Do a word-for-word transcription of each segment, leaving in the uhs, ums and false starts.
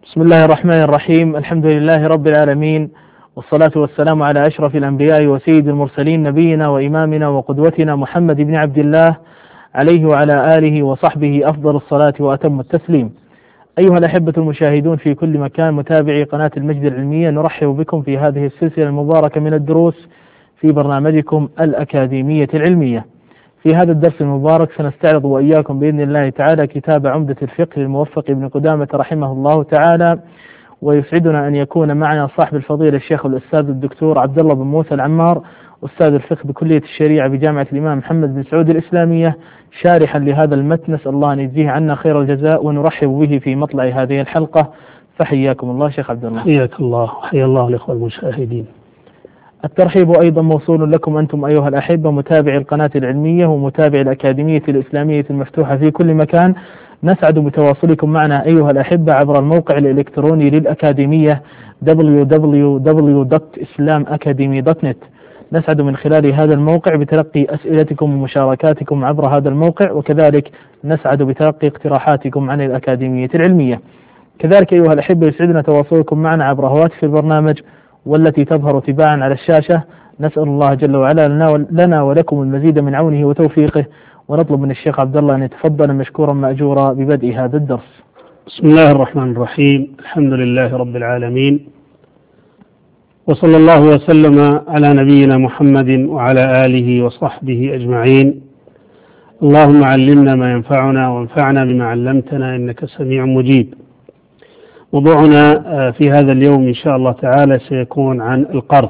بسم الله الرحمن الرحيم. الحمد لله رب العالمين، والصلاة والسلام على أشرف الأنبياء وسيد المرسلين، نبينا وإمامنا وقدوتنا محمد بن عبد الله عليه وعلى آله وصحبه أفضل الصلاة وأتم التسليم. أيها الأحبة المشاهدون في كل مكان، متابعي قناة المجد العلمية، نرحب بكم في هذه السلسلة المباركة من الدروس في برنامجكم الأكاديمية العلمية. في هذا الدرس المبارك سنستعرض وإياكم بإذن الله تعالى كتاب عمدة الفقه للموفق ابن قدامة رحمه الله تعالى، ويسعدنا أن يكون معنا صاحب الفضيلة الشيخ الأستاذ الدكتور عبد الله بن موسى العمار، أستاذ الفقه بكلية الشريعة بجامعة الإمام محمد بن سعود الإسلامية، شارحا لهذا المتن. نسأل الله أن يجزيه عنا خير الجزاء ونرحب به في مطلع هذه الحلقة. فحياكم الله شيخ عبد الله. حياك الله وحيا الله الإخوة المشاهدين. الترحيب أيضا موصول لكم أنتم أيها الأحبة متابعي القناة العلمية ومتابعي الأكاديمية الإسلامية المفتوحة في كل مكان. نسعد بتواصلكم معنا أيها الأحبة عبر الموقع الإلكتروني للأكاديمية دبليو دبليو دبليو دوت إسلام أكاديمي دوت نت. نسعد من خلال هذا الموقع بتلقي أسئلتكم ومشاركاتكم عبر هذا الموقع، وكذلك نسعد بتلقي اقتراحاتكم عن الأكاديمية العلمية. كذلك أيها الأحبة يسعدنا تواصلكم معنا عبر هواتف البرنامج والتي تظهر تباعا على الشاشة. نسأل الله جل وعلا لنا, لنا ولكم المزيد من عونه وتوفيقه، ونطلب من الشيخ عبد الله أن يتفضل مشكورا مأجورا ببدء هذا الدرس. بسم الله الرحمن الرحيم. الحمد لله رب العالمين، وصلى الله وسلم على نبينا محمد وعلى آله وصحبه أجمعين. اللهم علمنا ما ينفعنا وانفعنا بما علمتنا إنك سميع مجيب. موضوعنا في هذا اليوم إن شاء الله تعالى سيكون عن القرض.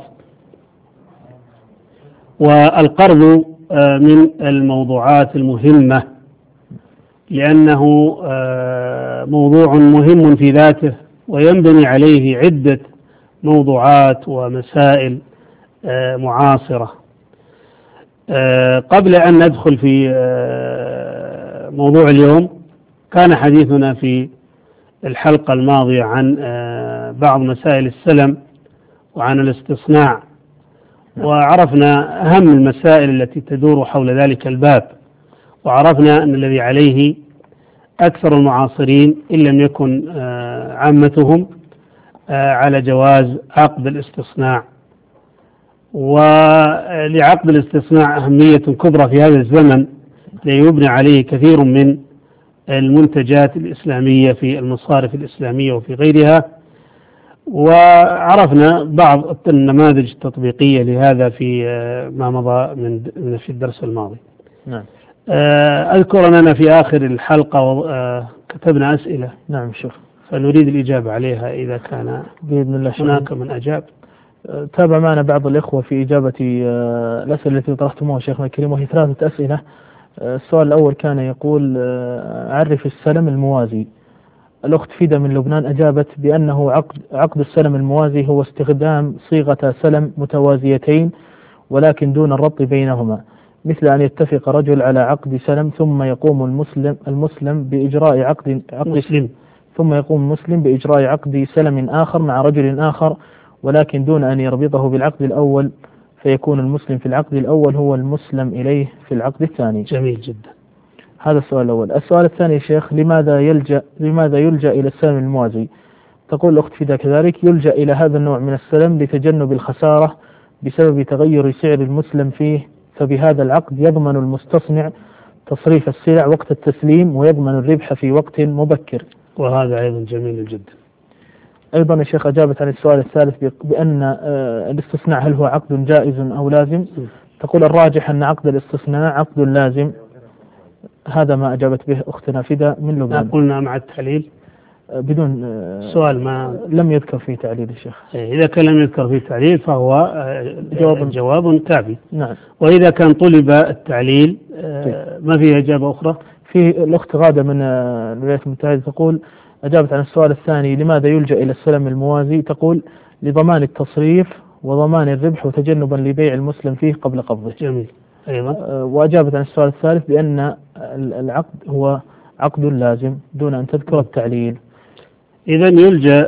والقرض من الموضوعات المهمة لأنه موضوع مهم في ذاته، وينبني عليه عدة موضوعات ومسائل معاصرة. قبل أن ندخل في موضوع اليوم، كان حديثنا في الحلقة الماضية عن بعض مسائل السلم وعن الاستصناع، وعرفنا أهم المسائل التي تدور حول ذلك الباب، وعرفنا أن الذي عليه أكثر المعاصرين إن لم يكن عامتهم على جواز عقد الاستصناع. ولعقد الاستصناع أهمية كبرى في هذا الزمن، ليبنى عليه كثير من المنتجات الإسلامية في المصارف الإسلامية وفي غيرها. وعرفنا بعض النماذج التطبيقية لهذا في ما مضى من في الدرس الماضي. نعم. أذكر أننا في آخر الحلقة كتبنا أسئلة. نعم شيخ، فنريد الإجابة عليها إذا كان بإذن الله هناك من أجاب. تابع معنا بعض الإخوة في إجابة الأسئلة التي طرحتموها شيخنا الكريم، وهي ثلاثة أسئلة. السؤال الأول كان يقول: عرف السلم الموازي. الأخت فيدا من لبنان أجابت بأنه عقد عقد السلم الموازي هو استخدام صيغة سلم متوازيتين ولكن دون الربط بينهما، مثل أن يتفق رجل على عقد سلم ثم يقوم المسلم المسلم بإجراء عقد عقد مسلم ثم يقوم المسلم بإجراء عقد سلم آخر مع رجل آخر، ولكن دون أن يربطه بالعقد الأول، فيكون المسلم في العقد الأول هو المسلم إليه في العقد الثاني. جميل جدا. هذا السؤال الأول. السؤال الثاني شيخ: لماذا يلجأ لماذا يلجأ إلى السلم الموازي؟ تقول الأخت فيدا كذلك: يلجأ إلى هذا النوع من السلم لتجنب الخسارة بسبب تغير سعر المسلم فيه، فبهذا العقد يضمن المستصنع تصريف السلع وقت التسليم ويضمن الربح في وقت مبكر. وهذا أيضا جميل جدا. أيضا الشيخ أجابت عن السؤال الثالث بأن الاستصناع هل هو عقد جائز أو لازم؟ تقول الراجح أن عقد الاستصناع عقد لازم. هذا ما أجابت به أختنا فيدا من لبنان. قلنا مع التعليل بدون سؤال، ما لم يذكر فيه تعليل الشيخ. إذا كان لم يذكر فيه تعليل فهو جواب جواب كافي. نعم. وإذا كان طلب التعليل ما فيه إجابة أخرى. في الأخت غادة من الولايات المتحدة تقول أجابت عن السؤال الثاني: لماذا يلجأ إلى السلم الموازي؟ تقول لضمان التصريف وضمان الربح وتجنبا لبيع المسلم فيه قبل قبضه. جميل. أيضا. وأجابت عن السؤال الثالث بأن العقد هو عقد لازم دون أن تذكر التعليل. إذا يلجأ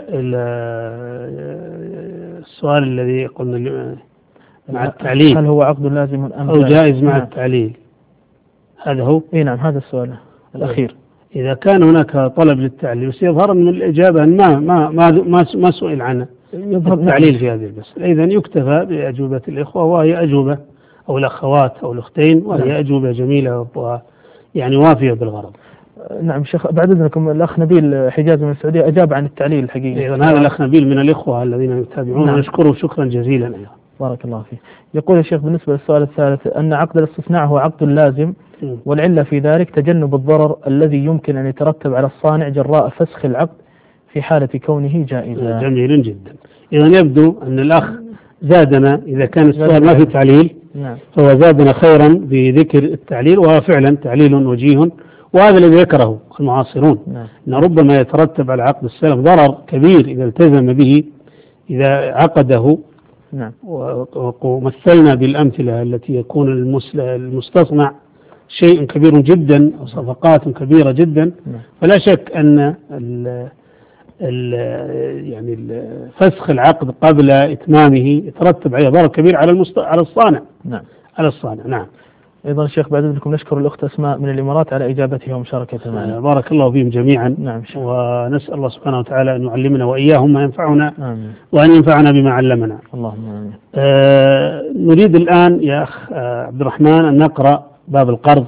السؤال الذي قلنا مع التعليل، هل هو عقد لازم أم أو جائز مع التعليل؟ هذا هو. إيه نعم، هذا السؤال الأخير. إذا كان هناك طلب للتعليل بس يظهر من الإجابة أن ما ما ما ما, ما سئل عنه يظهر التعليل في هذه المسألة. إذا يكتفى بأجوبة الإخوة وهي أجوبة أو الأخوات أو الأختين وهي أجوبة جميلة يعني وافية بالغرض. نعم شيخ، بعد إذنكم الأخ نبيل حجاز من السعودية أجاب عن التعليل الحقيقي. إذن هذا الأخ نبيل من الإخوة الذين يتابعون نعم. ونشكره شكرا جزيلا أيضا. بارك الله فيه. يقول الشيخ بالنسبة للسؤال الثالث أن عقد الاصطناع هو عقد لازم والعلة في ذلك تجنب الضرر الذي يمكن أن يترتب على الصانع جراء فسخ العقد في حالة كونه جائزا. جميل جدا. إذا يبدو أن الأخ زادنا إذا كان السؤال ما في تعليل نعم. فهو زادنا خيرا بذكر التعليل، وهو فعلا تعليل وجيه، وهذا الذي ذكره المعاصرون نعم. أن ربما يترتب على عقد السلف ضرر كبير إذا التزم به إذا عقده. نعم. ومثلنا بالأمثلة التي يكون المستصنع شيء كبير جدا وصفقات كبيرة جدا نعم. فلا شك أن ال ال يعني ال فسخ العقد قبل إتمامه يترتب عليه ضرر كبير على المست... على الصانع. نعم. على الصانع. نعم. أيضا الشيخ بعد ذلك نشكر الأخت أسماء من الإمارات على إجابتها ومشاركتها معنا. بارك الله فيهم جميعا. نعم. ونسأل الله سبحانه وتعالى أن يعلمنا وإياهم ما ينفعنا. آمين. وأن ينفعنا بما علمنا. اللهم آمين. آه نريد الآن يا أخ آه عبد الرحمن أن نقرأ باب القرض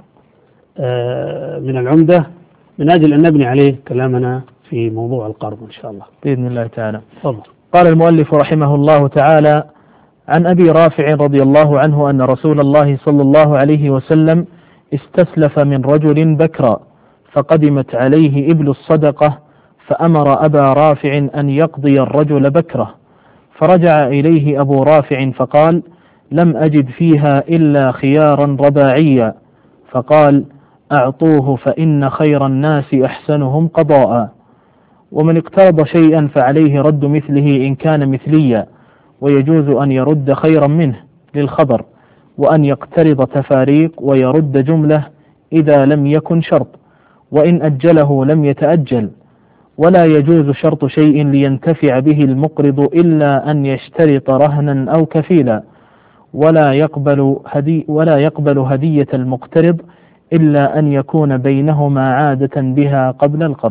آه من العمدة من أجل أن نبني عليه كلامنا في موضوع القرض إن شاء الله بإذن الله تعالى. فضل. قال المؤلف رحمه الله تعالى: عن أبي رافع رضي الله عنه أن رسول الله صلى الله عليه وسلم استسلف من رجل بكرا فقدمت عليه إبل الصدقة فأمر أبا رافع أن يقضي الرجل بكره، فرجع إليه أبو رافع فقال: لم أجد فيها إلا خيارا رباعيا، فقال: أعطوه فإن خير الناس أحسنهم قضاء، ومن اقترض شيئا فعليه رد مثله إن كان مثليا، ويجوز أن يرد خيرا منه للخبر، وأن يقترض تفاريق ويرد جملة إذا لم يكن شرط، وإن أجله لم يتأجل، ولا يجوز شرط شيء لينتفع به المقرض إلا أن يشترط رهنا أو كفيلا، ولا يقبل هدي ولا يقبل هدية المقترض إلا أن يكون بينهما عادة بها قبل القرض.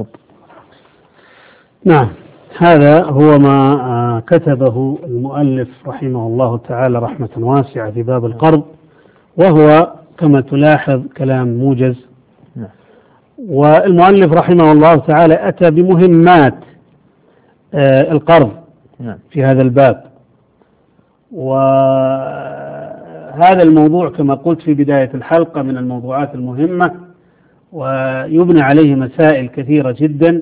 نعم، هذا هو ما كتبه المؤلف رحمه الله تعالى رحمة واسعة في باب القرض، وهو كما تلاحظ كلام موجز. والمؤلف رحمه الله تعالى أتى بمهمات القرض في هذا الباب، وهذا الموضوع كما قلت في بداية الحلقة من الموضوعات المهمة، ويبنى عليه مسائل كثيرة جدا.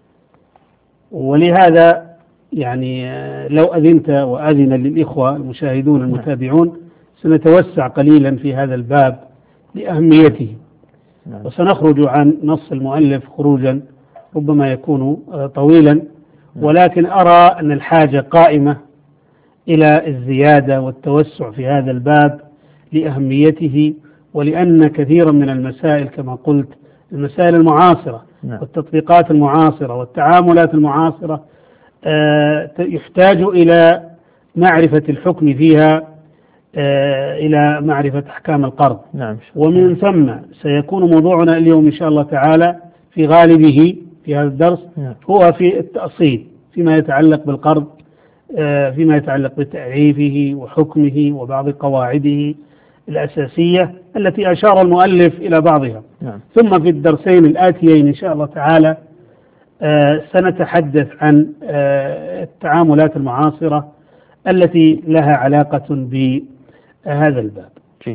ولهذا يعني لو أذنت وأذن للإخوة المشاهدون المتابعون سنتوسع قليلا في هذا الباب لأهميته، وسنخرج عن نص المؤلف خروجا ربما يكون طويلا، ولكن أرى أن الحاجة قائمة إلى الزيادة والتوسع في هذا الباب لأهميته، ولأن كثيرا من المسائل كما قلت المسائل المعاصرة والتطبيقات المعاصرة والتعاملات المعاصرة يحتاج إلى معرفة الحكم فيها، إلى معرفة أحكام القرض. نعم. ومن ثم سيكون موضوعنا اليوم إن شاء الله تعالى في غالبه في هذا الدرس هو في التأصيل فيما يتعلق بالقرض، فيما يتعلق بتعريفه وحكمه وبعض قواعده الأساسية التي أشار المؤلف إلى بعضها. نعم. ثم في الدرسين الآتيين إن شاء الله تعالى سنتحدث عن التعاملات المعاصرة التي لها علاقة بهذا الباب.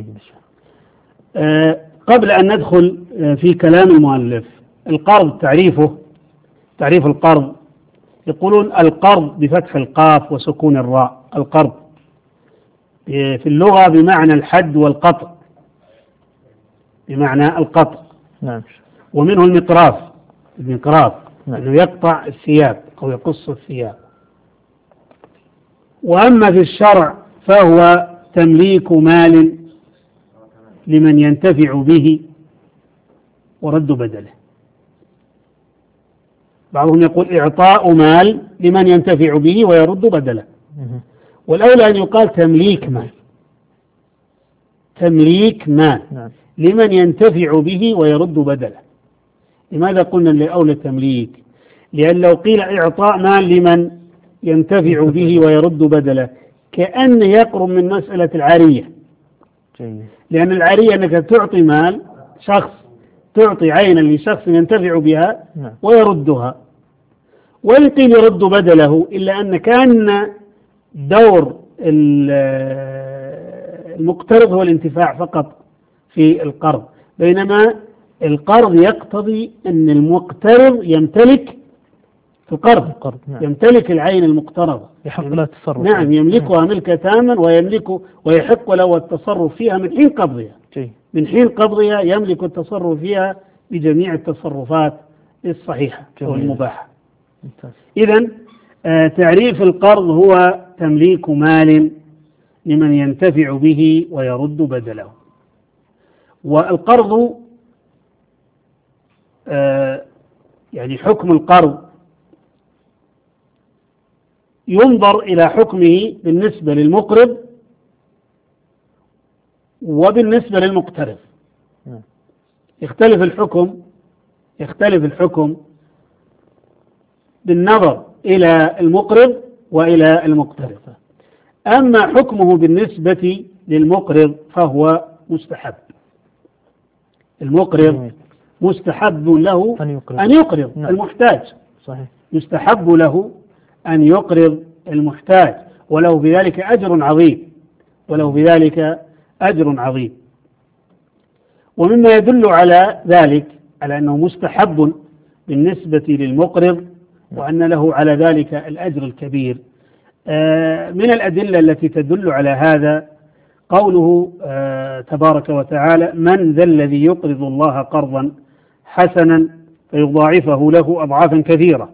قبل أن ندخل في كلام المؤلف، القرض تعريفه، تعريف القرض، يقولون القرض بفتح القاف وسكون الراء. القرض في اللغة بمعنى الحد والقطع، بمعنى القطع. نعم. ومنه المقراف، المقراف نعم. أنه يقطع الثياب أو يقص الثياب. وأما في الشرع فهو تمليك مال لمن ينتفع به ورد بدله. بعضهم يقول إعطاء مال لمن ينتفع به ويرد بدله، والأولى أن يقال تمليك مال، تمليك مال لمن ينتفع به ويرد بدله. لماذا قلنا أو للتمليك؟ لأن لو قيل إعطاء مال لمن ينتفع به ويرد بدله كأن يقرب من مسألة العارية. لأن العارية أنك تعطي مال شخص، تعطي عينا لشخص ينتفع بها ويردها، وإن قيل يرد بدله إلا أن كان دور المقترض هو الانتفاع فقط في القرض، بينما القرض يقتضي أن المقترض يمتلك في القرض القرض. نعم. يمتلك العين المقترضة، يحق له التصرف. نعم، يملكها ملكا تاما ويملك ويحق له التصرف فيها من حين قبضها. جي. من حين قبضها يملك التصرف فيها بجميع التصرفات الصحيحة والمباحة. إذن آه تعريف القرض هو تمليك مال لمن ينتفع به ويرد بدله. والقرض آه يعني حكم القرض ينظر إلى حكمه بالنسبة للمقرض وبالنسبة للمقترض. يختلف الحكم يختلف الحكم بالنظر إلى المقرض وإلى المقترض. أما حكمه بالنسبة للمقرض فهو مستحب. المقرض مستحب له أن يقرض المحتاج. صحيح. يستحب له أن يقرض المحتاج وله بذلك أجر عظيم وله بذلك أجر عظيم. ومما يدل على ذلك على أنه مستحب بالنسبة للمقرض وأن له على ذلك الأجر الكبير، من الأدلة التي تدل على هذا قوله تبارك وتعالى: من ذا الذي يقرض الله قرضا حسنا فيضاعفه له أضعافا كثيرة.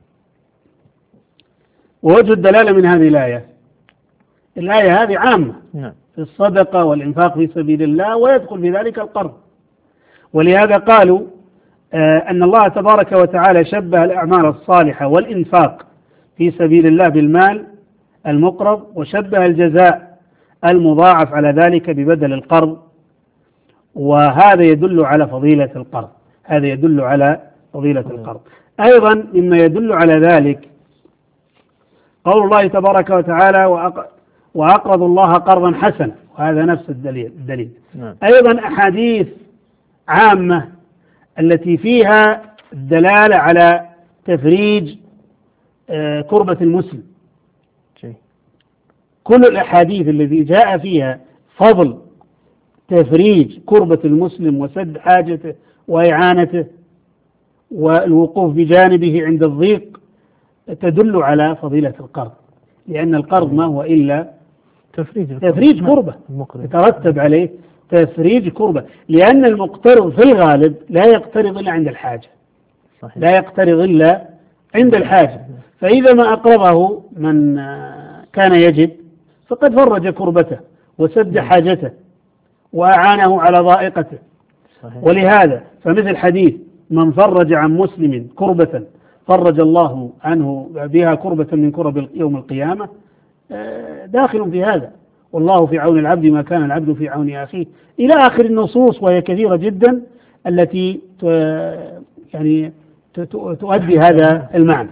ووجه الدلالة من هذه الآية، الآية هذه عامة في الصدقة والإنفاق في سبيل الله ويدخل في ذلك القرض، ولهذا قالوا آه أن الله تبارك وتعالى شبه الأعمال الصالحة والإنفاق في سبيل الله بالمال المقرض، وشبه الجزاء المضاعف على ذلك ببدل القرض، وهذا يدل على فضيلة القرض هذا يدل على فضيلة القرض. أيضا مما يدل على ذلك قول الله تبارك وتعالى: وأقرضوا الله قرضا حسنا، وهذا نفس الدليل, الدليل. نعم. أيضا أحاديث عامة التي فيها الدلالة على تفريج آه كربة المسلم. شي. كل الأحاديث التي جاء فيها فضل تفريج كربة المسلم وسد حاجته وإعانته والوقوف بجانبه عند الضيق تدل على فضيلة القرض، لأن القرض ما هو إلا تفريج, تفريج كربة يترتب عليه تفريج كربة، لأن المقترض في الغالب لا يقترض إلا عند الحاجة. صحيح. لا يقترض إلا عند الحاجة، فإذا ما أقرضه من كان يجد فقد فرج كربته وسد حاجته وأعانه على ضائقته. صحيح. ولهذا فمثل حديث: من فرج عن مسلم كربة فرج الله عنه بها كربة من كرب يوم القيامة، داخل في هذا. والله في عون العبد ما كان العبد في عون أخيه، إلى آخر النصوص، وهي كثيرة جدا التي يعني تؤدي هذا المعنى.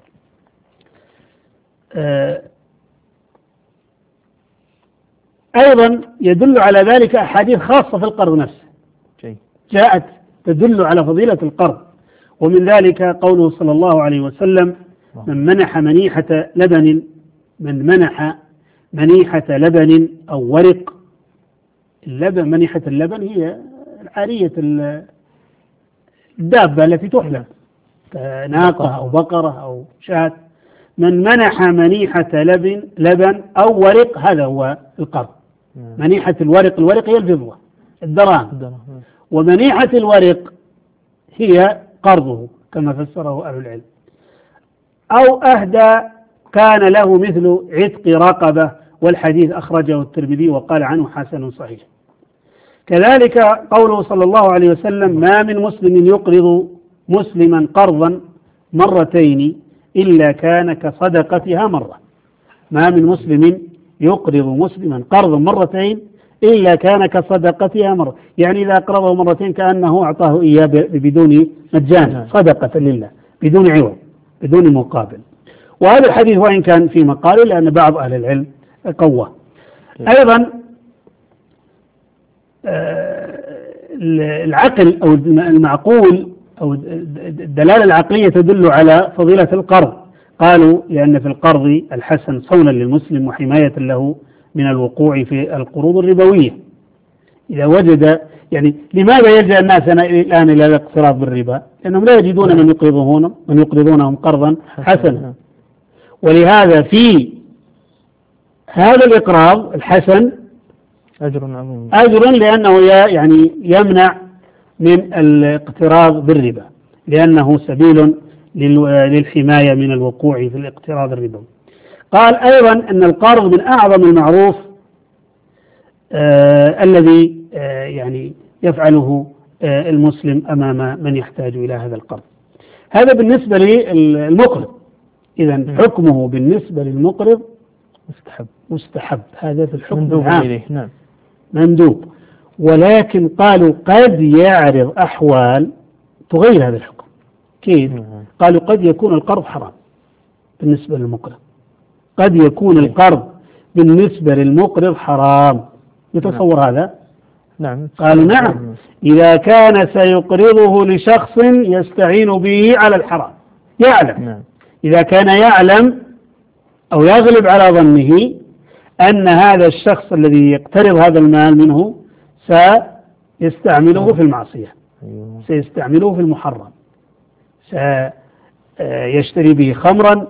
أيضا يدل على ذلك أحاديث خاصة في القرض نفسه جاءت تدل على فضيلة القرض، ومن ذلك قوله صلى الله عليه وسلم: من منح منيحة لبن من منح منيحة لبن أو ورق. اللبن، منيحة اللبن هي عارية الدابة التي تحلب، ناقة أو بقرة أو شاة. من منح منيحة لبن لبن أو ورق هذا هو القرض. منيحة الورق، الورق هي الفضة الدراهم، ومنيحة الورق هي قرضه كما فسره أهل العلم. أو أهدى كان له مثل عتق رقبة، والحديث أخرجه الترمذي وقال عنه حسن صحيح. كذلك قوله صلى الله عليه وسلم: ما من مسلم يقرض مسلما قرضا مرتين إلا كان كصدقتها مرة. ما من مسلم يقرض مسلما قرضا مرتين إلا كان كصدقتها مرة، يعني إذا أقرضه مرتين كأنه أعطاه إياه بدون مجان، صدقة لله بدون عوض بدون مقابل. وهذا الحديث وإن كان في مقال لأن بعض أهل العلم قواه. أيضا العقل أو المعقول أو الدلالة العقلية تدل على فضيلة القرض. قالوا لأن في القرض الحسن صونا للمسلم وحماية له من الوقوع في القروض الربوية. إذا وجد يعني لماذا يلجأ الناس الآن إلى الاقتراض بالربا؟ لأنهم لا يجدون من يقرضون من يقرضونهم قرضا حسنا، ولهذا في هذا الإقراض الحسن أجر عظيم، أجر لأنه يعني يمنع من الاقتراض بالربا، لأنه سبيل للحماية من الوقوع في الاقتراض الربوي. قال أيضا أن القرض من أعظم المعروف آه الذي آه يعني يفعله آه المسلم أمام من يحتاج إلى هذا القرض. هذا بالنسبة للمقرض. إذن حكمه بالنسبة للمقرض مستحب مستحب هذا في الحكم مندوب العام إليه. نعم مندوب. ولكن قالوا قد يعرض أحوال تغير هذا الحكم. كيف؟ قالوا قد يكون القرض حرام بالنسبة للمقرض، قد يكون القرض بالنسبة للمقرض حرام. يتصور نعم. هذا؟ نعم. قالوا نعم إذا كان سيقرضه لشخص يستعين به على الحرام يعلم نعم. إذا كان يعلم أو يغلب على ظنه أن هذا الشخص الذي يقترض هذا المال منه سيستعمله في المعصية، سيستعمله في المحرم، سيشتري به خمرا،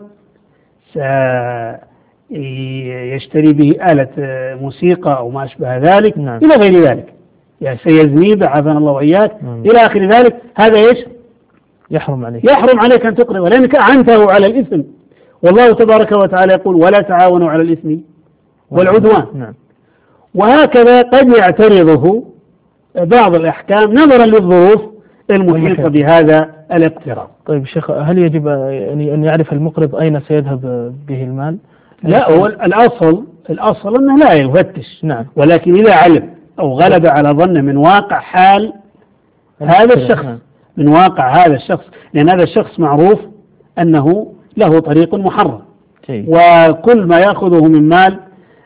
سيشتري به آلة موسيقى أو ما أشبه ذلك نعم. إلى غير ذلك، يعني سيزني عافانا الله وإياك نعم. إلى آخر ذلك. هذا إيش؟ يحرم عليك يحرم عليك أن تقرض لأنك أعنته على الإثم. والله تبارك وتعالى يقول ولا تعاونوا على الإثم والعدوان نعم. وهكذا قد يعترضه بعض الأحكام نظرا للظروف المحيطة بهذا الاقتراض. طيب شيخ، هل يجب أن يعرف المقرض أين سيذهب به المال؟ لا، هو الأصل الأصل أنه لا يفتش نعم. ولكن إذا علم أو غلب على ظنه من واقع حال هذا الشخص نعم. من واقع هذا الشخص، لأن هذا الشخص معروف أنه له طريق محرم شيء. وكل ما يأخذه من مال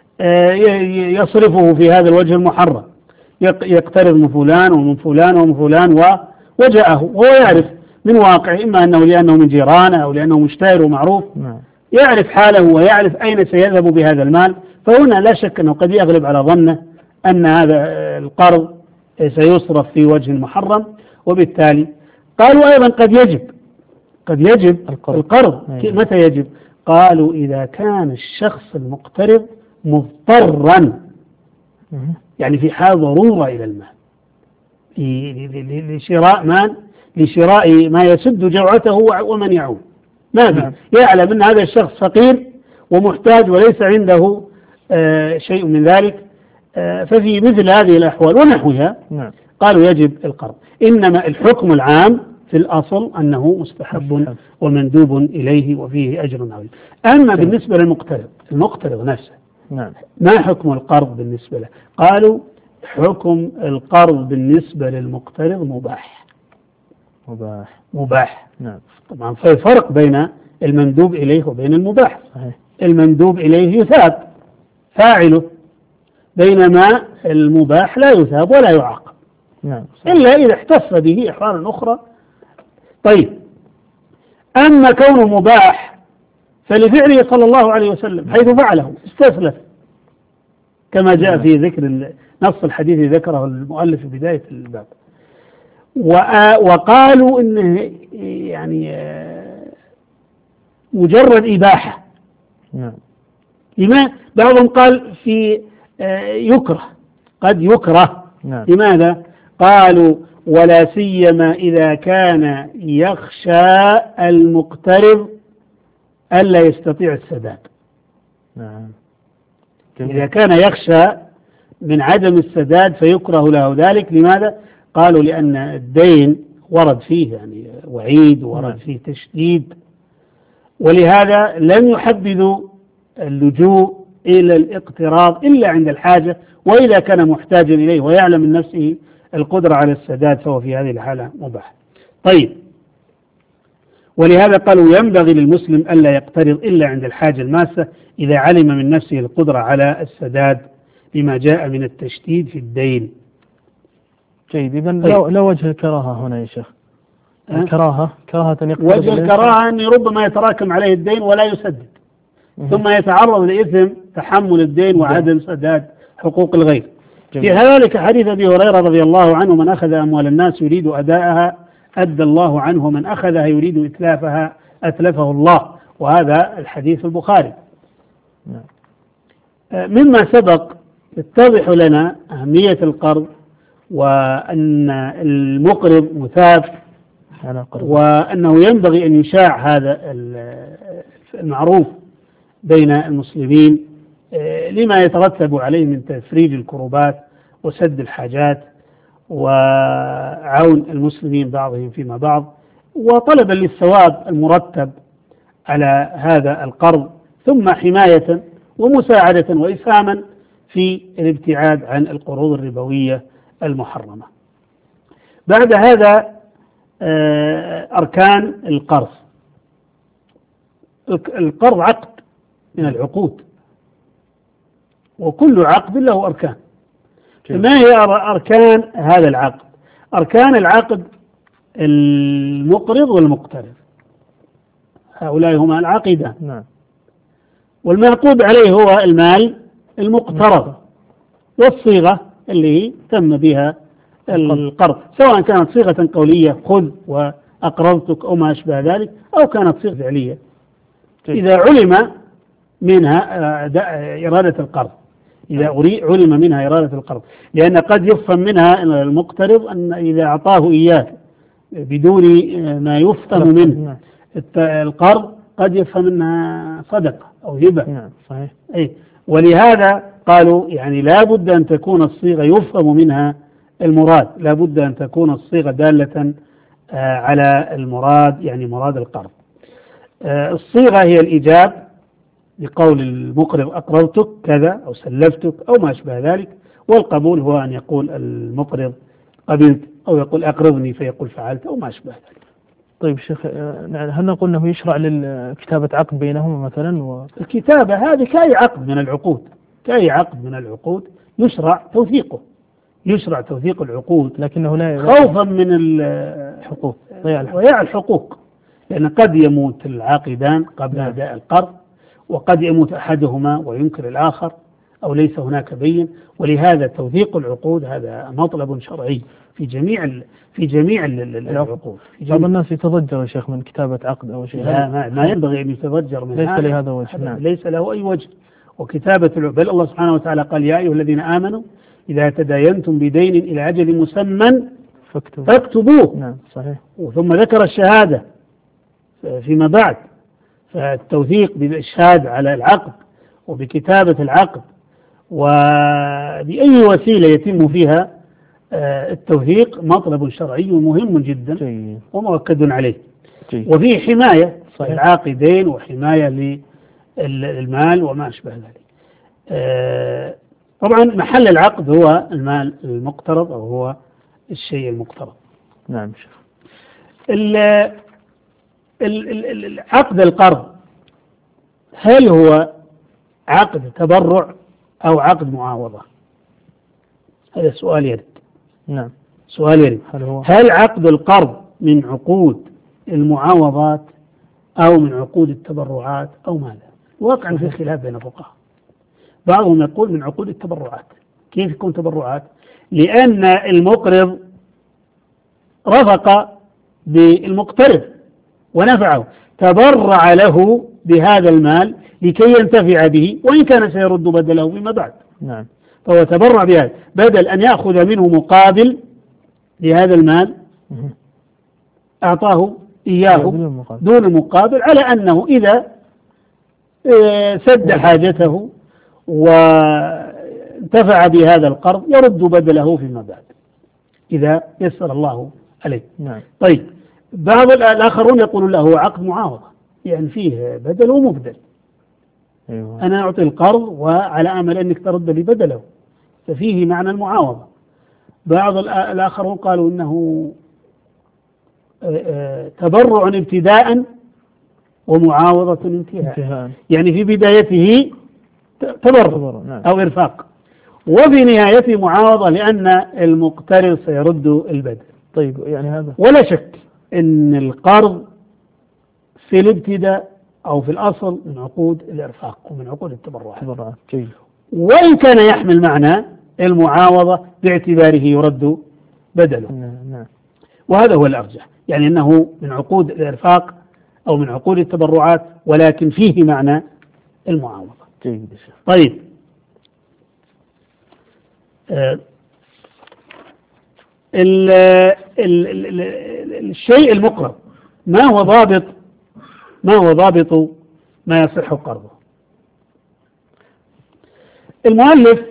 يصرفه في هذا الوجه المحرم، يقترض من فلان ومن فلان ومن فلان وجاءه وهو يعرف من واقع إما أنه لأنه من جيرانه أو لأنه مشتهر ومعروف يعرف حاله ويعرف أين سيذهب بهذا المال. فهنا لا شك أنه قد يغلب على ظنه أن هذا القرض سيصرف في وجه محرم، وبالتالي قالوا أيضا قد يجب قد يجب القرض, القرض. متى يجب؟ قالوا إذا كان الشخص المقترض مضطرا يعني في حال ضرورة إلى المال لشراء مال لشراء ما يسد جوعته ومن يعول ما في يعلم أن هذا الشخص فقير ومحتاج وليس عنده آه شيء من ذلك، آه ففي مثل هذه الأحوال ونحوها قالوا يجب القرض. إنما الحكم العام في الأصل أنه مستحب مستحب. ومندوب إليه وفيه أجر عظيم. أما طيب. بالنسبة للمقترض المقترض نفسه نعم. ما حكم القرض بالنسبة له؟ قالوا حكم القرض بالنسبة للمقترض مباح مباح مباح نعم. طبعا في فرق بين المندوب إليه وبين المباح. صحيح. المندوب إليه يثاب فاعله بينما المباح لا يثاب ولا يعاقب نعم. إلا إذا احتف به أحوال أخرى. طيب أما كونه مباح فلفعله صلى الله عليه وسلم حيث فعله استسلف كما جاء في ذكر نص الحديث ذكره المؤلف في بداية الباب. وقالوا إنه يعني مجرد إباحة نعم. لما بعضهم قال في يكره قد يكره نعم. لماذا؟ قالوا ولا سيما إذا كان يخشى المقترض ألا يستطيع السداد نعم. إذا كان يخشى من عدم السداد فيكره له ذلك. لماذا؟ قالوا لأن الدين ورد فيه يعني وعيد ورد نعم. فيه تشديد، ولهذا لم يحبذوا اللجوء إلى الاقتراض إلا عند الحاجة، وإذا كان محتاجا إليه ويعلم من نفسه القدرة على السداد فهو في هذه الحالة مباح. طيب، ولهذا قالوا ينبغي للمسلم ألا يقترض إلا عند الحاجة الماسة إذا علم من نفسه القدرة على السداد لما جاء من التشديد في الدين. جيد. إذن لا طيب. وجه الكراهة هنا يا شيخ. الكراهة كراهة يقترض. وجه الكراهة أن ربما يتراكم عليه الدين ولا يسدد، ثم يتعرض لإثم تحمل الدين وعدم سداد حقوق الغير. في ذلك حديث أبي هريرة رضي الله عنه: من أخذ أموال الناس يريد أداءها أدى الله عنه، ومن أخذها يريد إتلافها أتلفه الله. وهذا الحديث البخاري. مما سبق يتضح لنا أهمية القرض، وأن المقرض مثاب، وأنه ينبغي أن يشاع هذا المعروف بين المسلمين لما يترتب عليه من تفريج الكروبات وسد الحاجات وعون المسلمين بعضهم فيما بعض، وطلبا للثواب المرتب على هذا القرض، ثم حماية ومساعدة وإسهاما في الابتعاد عن القروض الربوية المحرمة. بعد هذا أركان القرض. القرض عقد من العقود، وكل عقد له أركان. ما هي أركان هذا العقد؟ أركان العقد المقرض والمقترض، هؤلاء هما العاقدان. نعم. والمعقود عليه هو المال المقترض، والصيغة اللي تم بها القرض، سواء كانت صيغة قولية خذ وأقرضتك أو ما أشبه ذلك، أو كانت صيغة فعلية إذا علم منها إرادة القرض، إذا علم منها إرادة القرض، لأن قد يفهم منها المقترض أن إذا أعطاه إياه بدون ما يفهم منه القرض قد يفهم منها صدقة أو هبة. نعم صحيح. أي، ولهذا قالوا يعني لا بد أن تكون الصيغة يفهم منها المراد، لا بد أن تكون الصيغة دالة على المراد، يعني مراد القرض. الصيغة هي الإيجاب بقول المقرض أقرضتك كذا أو سلفتك أو ما أشبه ذلك، والقبول هو أن يقول المقرض قبلت، أو يقول أقرضني فيقول فعلت، أو ما أشبه ذلك. طيب شيخ، هل نقول أنه يشرع للكتابة عقد بينهما مثلا؟ و... الكتابة هذه كأي عقد من العقود، كأي عقد من العقود يشرع توثيقه، يشرع توثيق العقود، لكنه لا خوفا من الحقوق ضياع الحقوق، لأن قد يموت العاقدان قبل أداء القرض، وقد يموت أحدهما وينكر الآخر، أو ليس هناك بين. ولهذا توثيق العقود هذا مطلب شرعي في جميع ال... في جميع العقود. بعض الناس يتضجر يا شيخ من كتابة عقد أو شيء. لا، ما, ما ينبغي أن يتضجر من ليس هذا، لهذا وجه. نعم. ليس له أي وجه. وكتابة العقود، بل الله سبحانه وتعالى قال: يا أيها الذين آمنوا إذا تداينتم بدين إلى أجل مسمى فاكتبوه. فاكتبوه. نعم صحيح. ثم ذكر الشهادة فيما بعد، فالتوثيق بالإشهاد على العقد وبكتابة العقد وبأي وسيلة يتم فيها التوثيق مطلب شرعي ومهم جدا. جيد. ومؤكد عليه. جيد. وفيه حماية للعاقدين وحماية للمال وما أشبه ذلك. طبعا محل العقد هو المال المقترض أو هو الشيء المقترض. نعم شيخ. عقد القرض هل هو عقد تبرع أو عقد معاوضة؟ هذا سؤال يرد. نعم سؤال يرد. هل هو هل عقد القرض من عقود المعاوضات أو من عقود التبرعات أو ماذا؟ واقعا في خلاف بين الفقهاء. بعضهم يقول من عقود التبرعات. كيف يكون تبرعات؟ لأن المقرض رفق بالمقترض ونفعه، تبرع له بهذا المال لكي ينتفع به، وإن كان سيرد بدله فيما بعد. نعم. فهو تبرع بهذا، بدل أن يأخذ منه مقابل لهذا المال أعطاه إياه دون مقابل، على أنه إذا سد حاجته وانتفع بهذا القرض يرد بدله فيما بعد إذا يسر الله عليه. نعم. طيب، بعض الآخرون يقولون له عقد معاوضة، يعني فيه بدل ومبدل، أيوة. أنا أعطي القرض وعلى أمل أنك ترد لي بدله، ففيه معنى المعاوضة. بعض الآخرون قالوا إنه تبرع ابتداء ومعاوضة انتهاء، يعني في بدايته تبرع نعم. أو إرفاق، وفي نهايته معاوضة لأن المقترض سيرد البدل. طيب يعني هذا ولا شك أن القرض في الابتداء أو في الأصل من عقود الإرفاق ومن عقود التبرعات، وإن كان يحمل معنى المعاوضة باعتباره يرد بدله. نعم. وهذا هو الأرجح، يعني أنه من عقود الإرفاق أو من عقود التبرعات، ولكن فيه معنى المعاوضة. جيد. طيب آه ال ال ال الشيء المقرض ما هو ضابط ما هو ضابط ما يصح قرضه؟ المؤلف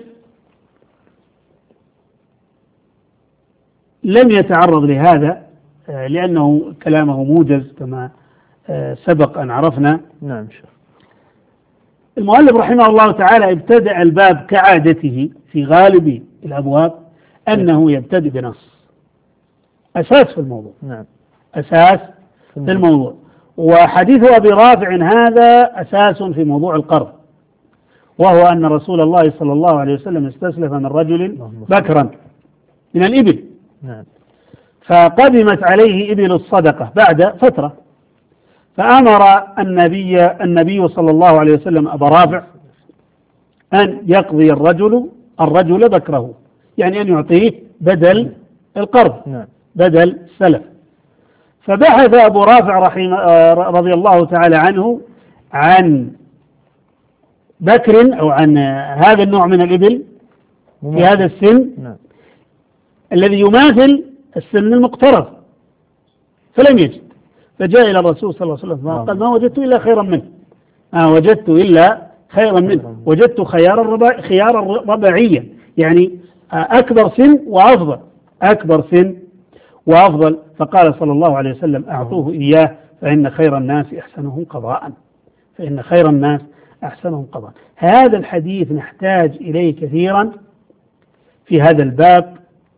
لم يتعرض لهذا لأنه كلامه موجز كما سبق أن عرفنا. نعم. المؤلف رحمه الله تعالى ابتدأ الباب كعادته في غالب الأبواب أنه يبتدئ بنص أساس في الموضوع. نعم. أساس في الموضوع. وحديث أبي رافع هذا أساس في موضوع القرض، وهو أن رسول الله صلى الله عليه وسلم استسلف من رجل بكرا من الإبل. نعم. فقدمت عليه إبل الصدقة بعد فترة، فأمر النبي النبي صلى الله عليه وسلم أبا رافع أن يقضي الرجل الرجل بكره، يعني أن يعطيه بدل القرض. نعم. بدل السلف. فبحث أبو رافع رحمه رضي الله تعالى عنه عن بكر أو عن هذا النوع من الإبل في هذا السن. نعم. الذي يماثل السن المقترض، فلم يجد، فجاء إلى الرسول صلى الله عليه وسلم قال ما وجدت إلا خيرا منه، ما وجدت إلا خيرا منه، وجدت خيار الربع خيار رباعيا، يعني أكبر سن وأفضل، أكبر سن وأفضل. فقال صلى الله عليه وسلم أعطوه إياه فإن خير الناس أحسنهم قضاء، فإن خير الناس أحسنهم قضاء. هذا الحديث نحتاج إليه كثيرا في هذا الباب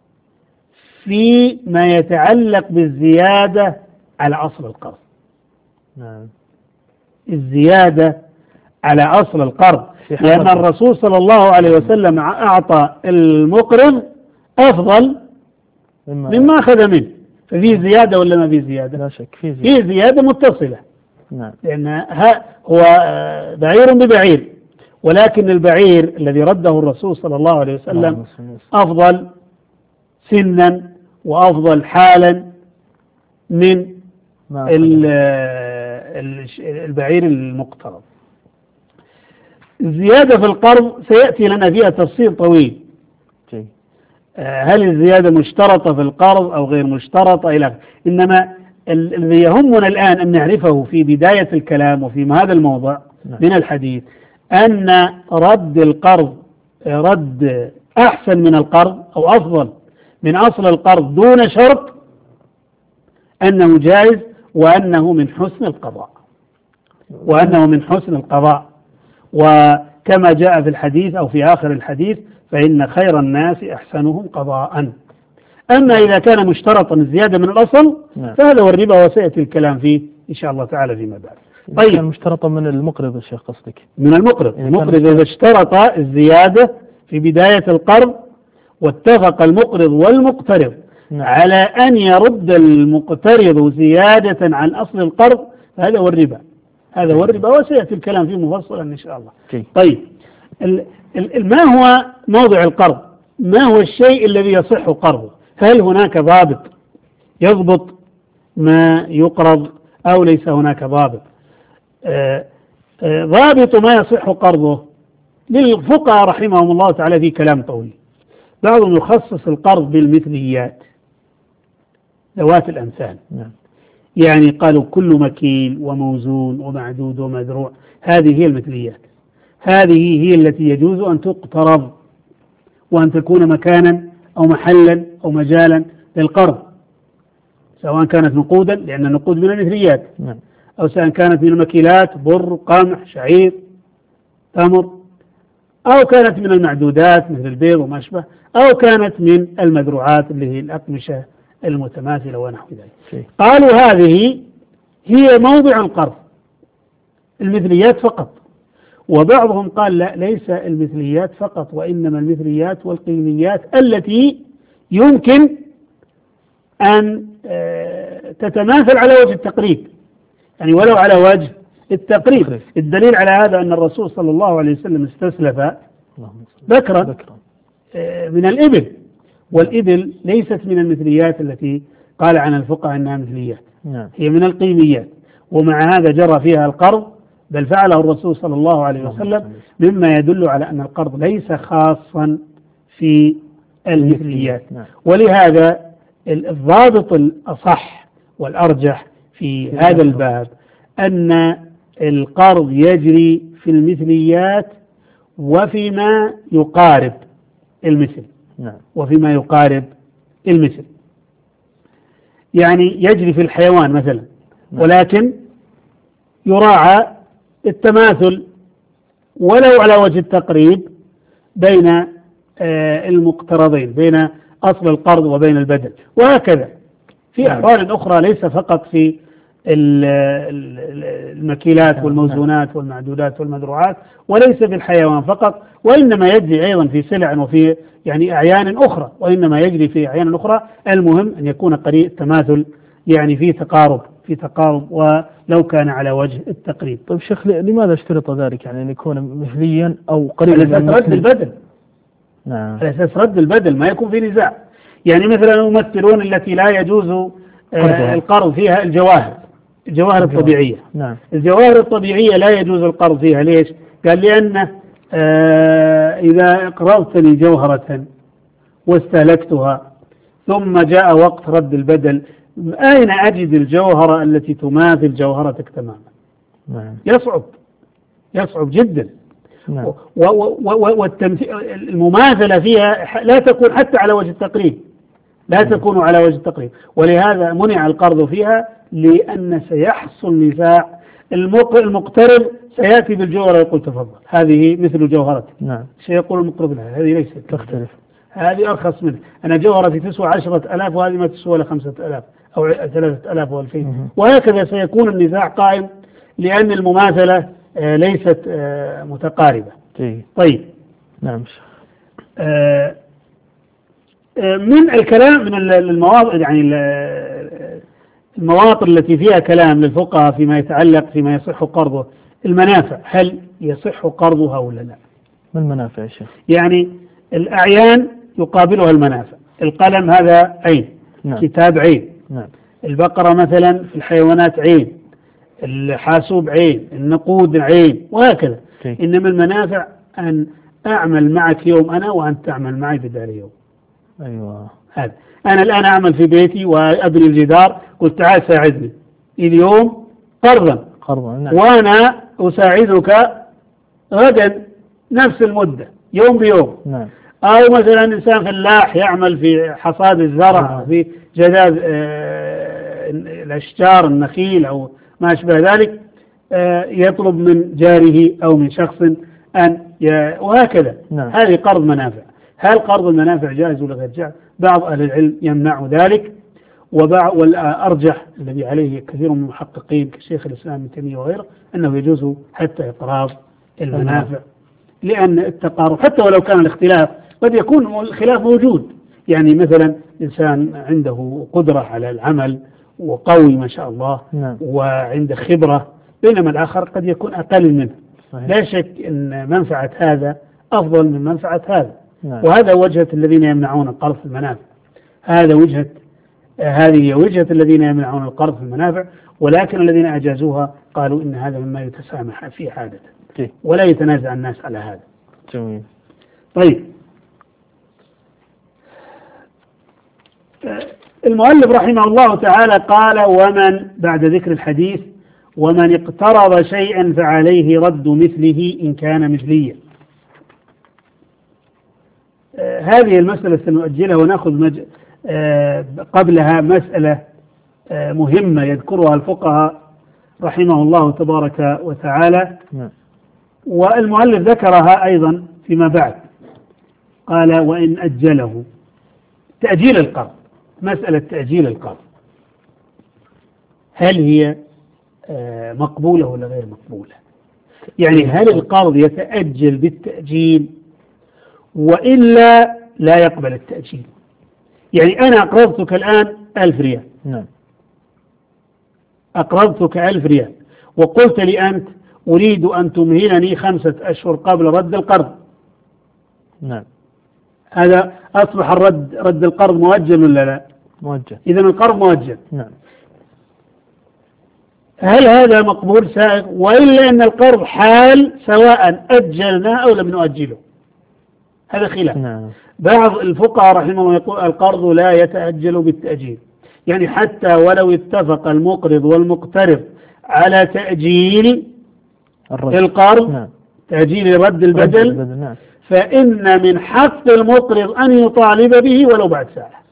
فيما يتعلق بالزيادة على أصل القرض. نعم. الزيادة على أصل القرض، لأن الرسول صلى الله عليه وسلم أعطى المقرض أفضل مما أخذ منه، ففيه زيادة ولا ما فيه زيادة؟ لا شك فيه زيادة, فيه زيادة متصلة. نعم. لأن هو بعير ببعير، ولكن البعير الذي رده الرسول صلى الله عليه وسلم أفضل سنا وأفضل حالا من البعير المقترض. الزيادة في القرض سيأتي لنا فيها تفصيل طويل. جي. هل الزيادة مشترطة في القرض أو غير مشترطة إلى، إنما الذي يهمنا الآن أن نعرفه في بداية الكلام وفي هذا الموضع من الحديث أن رد القرض رد أحسن من القرض أو أفضل من أصل القرض دون شرط أنه جائز، وأنه من حسن القضاء وأنه من حسن القضاء وكما جاء في الحديث أو في آخر الحديث فإن خير الناس أحسنهم قضاء. أما إذا كان مشترطا الزيادة من الأصل فهذا هو الربا، وسيأتي الكلام فيه إن شاء الله تعالى فيما بعد. طيب كان مشترطا من المقرض يا شيخ قصدك؟ من المقرض. المقرض إذا اشترط الزيادة في بداية القرض واتفق المقرض والمقترض نعم. على أن يرد المقترض زيادة عن أصل القرض فهذا هو الربا، هذا هو الربا، وسيأتي الكلام فيه مفصلا إن شاء الله. جي. طيب ال ال ما هو موضع القرض؟ ما هو الشيء الذي يصح قرضه؟ هل هناك ضابط يضبط ما يقرض أو ليس هناك ضابط؟ آه آه ضابط ما يصح قرضه للفقهاء رحمهم الله تعالى في كلام طويل. بعضهم يخصص القرض بالمثليات ذوات الأمثال، نعم. يعني قالوا كل مكيل وموزون ومعدود ومذروع هذه هي المثليات، هذه هي التي يجوز أن تقترض وأن تكون مكانا أو محلا أو مجالا للقرض، سواء كانت نقودا لأن النقود من المثليات، نعم. أو سواء كانت من المكيلات بر قمح شعير تمر، أو كانت من المعدودات مثل البيض وما أشبه، أو كانت من المذروعات اللي هي الأقمشة المتماثلة ونحو ذلك. قالوا هذه هي موضع القرض، المثليات فقط. وبعضهم قال لا، ليس المثليات فقط، وإنما المثليات والقيميات التي يمكن أن تتماثل على وجه التقريب، يعني ولو على وجه التقريب. الدليل على هذا أن الرسول صلى الله عليه وسلم استسلف بكرا من الإبل، والإبل ليست من المثليات التي قال عنها الفقهاء أنها مثليات، هي من القيميات، ومع هذا جرى فيها القرض، بل فعله الرسول صلى الله عليه وسلم، مما يدل على أن القرض ليس خاصا في المثليات. ولهذا الضابط الأصح والأرجح في هذا الباب أن القرض يجري في المثليات وفيما يقارب المثل، وفيما يقارب المثل، يعني يجري في الحيوان مثلا، ولكن يراعى التماثل ولو على وجه التقريب بين المقترضين، بين أصل القرض وبين البدل، وهكذا في أحوال أخرى، ليس فقط في المكيلات والموزونات والمعدودات والمذروعات، وليس في الحيوان فقط، وإنما يجري أيضا في سلع وفي يعني أعيان أخرى، وإنما يجري في أعيان أخرى. المهم أن يكون قريب التماثل، يعني في تقارب في تقارب ولو كان على وجه التقريب. طيب شيخ، لماذا اشترط ذلك، يعني أن يكون مثليا أو قريبا؟ على أساس رد البدل. نعم، على أساس رد البدل، ما يكون في نزاع. يعني مثلا الممثلون التي لا يجوز القرض فيها الجواهر، الجواهر الطبيعية. نعم. الجواهر الطبيعية لا يجوز القرض فيها. ليش؟ قال لأن آه إذا أقرضتني جوهرة واستهلكتها ثم جاء وقت رد البدل، أين أجد الجوهرة التي تماثل جوهرتك تماما؟ نعم. يصعب يصعب جدا. نعم. والمماثلة فيها لا تكون حتى على وجه التقريب، لا تكون على وجه التقريب، ولهذا منع القرض فيها، لأن سيحصل نزاع. المقترض سيأتي بالجوهرة يقول تفضل هذه مثل جوهرتي، نعم. سيقول المقترض لها هذه ليست، تختلف، هذه أرخص منها، أنا جوهرتي تسوى عشرة ألاف وهذه ما تسوى إلا خمسة ألاف أو ثلاثة ألاف وألفين، وهكذا سيكون النزاع قائم، لأن المماثلة ليست متقاربة. طيب. نعم. من الكلام من المواضع، يعني المواطن التي فيها كلام للفقهاء فيما يتعلق فيما يصح قرضه، المنافع، هل يصح قرضها ولا لا؟ ما المنافع يا شيخ؟ يعني الأعيان يقابلها المنافع، القلم هذا عين، نعم. كتاب عين، نعم. البقرة مثلا في الحيوانات عين، الحاسوب عين، النقود عين، وهكذا. كي. إنما المنافع أن أعمل معك يوم أنا وأنت تعمل معي بدال يوم. أيوة. هذا أنا الآن أعمل في بيتي وأبني الجدار، قلت تعال ساعدني اليوم قرضا، قرضا، نعم. وأنا أساعدك غدا نفس المدة يوم بيوم، نعم. أو مثلا إنسان فلاح يعمل في حصاد الزرع، نعم. في جداد آه الأشجار النخيل أو ما أشبه ذلك، آه يطلب من جاره أو من شخص أن ي... وهكذا. نعم. هذه قرض منافع. هل قرض المنافع جائز ولا غير جائز؟ بعض أهل العلم يمنع ذلك، وبعض والأرجح الذي عليه كثير من المحققين كشيخ الإسلام ابن تيمية وغيره أنه يجوز حتى إقراض المنافع، لأن التقارب حتى ولو كان الاختلاف قد يكون الخلاف موجود. يعني مثلا إنسان عنده قدرة على العمل وقوي ما شاء الله، نعم. وعنده خبرة، بينما الآخر قد يكون أقل منه. صحيح. لا شك أن منفعة هذا أفضل من منفعة هذا. نعم. وهذا وجهة الذين يمنعون القرض في المنافع، هذا وجهة هذه هي وجهة الذين يمنعون القرض في المنافع، ولكن الذين أجازوها قالوا إن هذا مما يتسامح فيه عادة، ولا يتنازع الناس على هذا. جميل. طيب، المؤلف رحمه الله تعالى قال: ومن بعد ذكر الحديث ومن اقترض شيئا فعليه رد مثله إن كان مثليا. آه هذه المسألة سنؤجلها ونأخذ مج... آه قبلها مسألة آه مهمة يذكرها الفقهاء رحمه الله تبارك وتعالى، والمؤلف ذكرها أيضا فيما بعد، قال وإن أجله، تأجيل القرض، مسألة تأجيل القرض هل هي مقبولة ولا غير مقبولة؟ يعني هل القرض يتأجل بالتأجيل وإلا لا يقبل التأجيل؟ يعني أنا أقرضتك الآن ألف ريال، نعم. أقرضتك ألف ريال وقلت لي أنت أريد أن تمهلني خمسة أشهر قبل رد القرض، نعم. هذا أصبح الرد رد القرض مؤجل ولا لا؟ مؤجل. إذن القرض مؤجل. نعم. هل هذا مقبول سائغ وإلا أن القرض حال سواء أجلنا أو لم نؤجله؟ هذا خلاف. نعم. بعض الفقهاء رحمه الله يقول القرض لا يتأجل بالتأجيل، يعني حتى ولو اتفق المقرض والمقترض على تأجيل الرد. القرض، نعم. تأجيل رد البدل، رد البدل، نعم. فإن من حق المقرض أن يطالب به ولو بعد ساعة،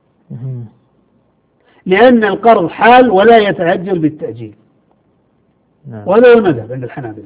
لأن القرض حال ولا يتأجل بالتأجيل. نعم. وهذا هو المذهب عند الحنابلة.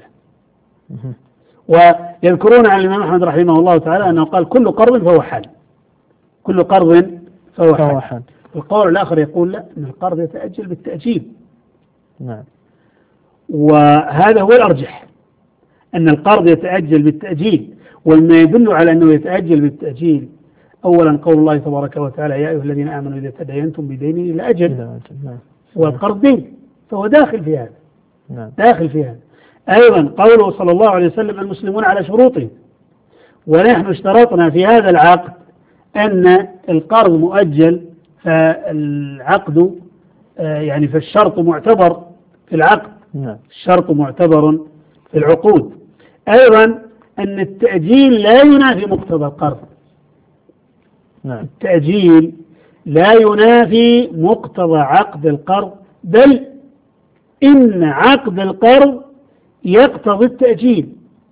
ويذكرون عن الإمام أحمد رحمه الله تعالى أنه قال كل قرض فهو حال، كل قرض فهو حال. حال. القول الآخر يقول لا، أن القرض يتأجل بالتأجيل. نعم. وهذا هو الأرجح، أن القرض يتأجل بالتأجيل. وما يدل على أنه يتأجل بالتأجيل أولا قول الله تبارك وتعالى يا أيها الذين آمنوا إذا تداينتم بدين إلى أجل، والقرض دين، فهو داخل في هذا. نعم. داخل في هذا. أيضا قوله صلى الله عليه وسلم المسلمون على شروطهم، ونحن اشترطنا في هذا العقد أن القرض مؤجل، فالعقد يعني فالشرط معتبر في العقد. نعم. الشرط معتبر في العقود. أيضا أن التأجيل لا ينافي مقتضى القرض. نعم. التأجيل لا ينافي مقتضى عقد القرض، بل إن عقد القرض يقتضي التأجيل،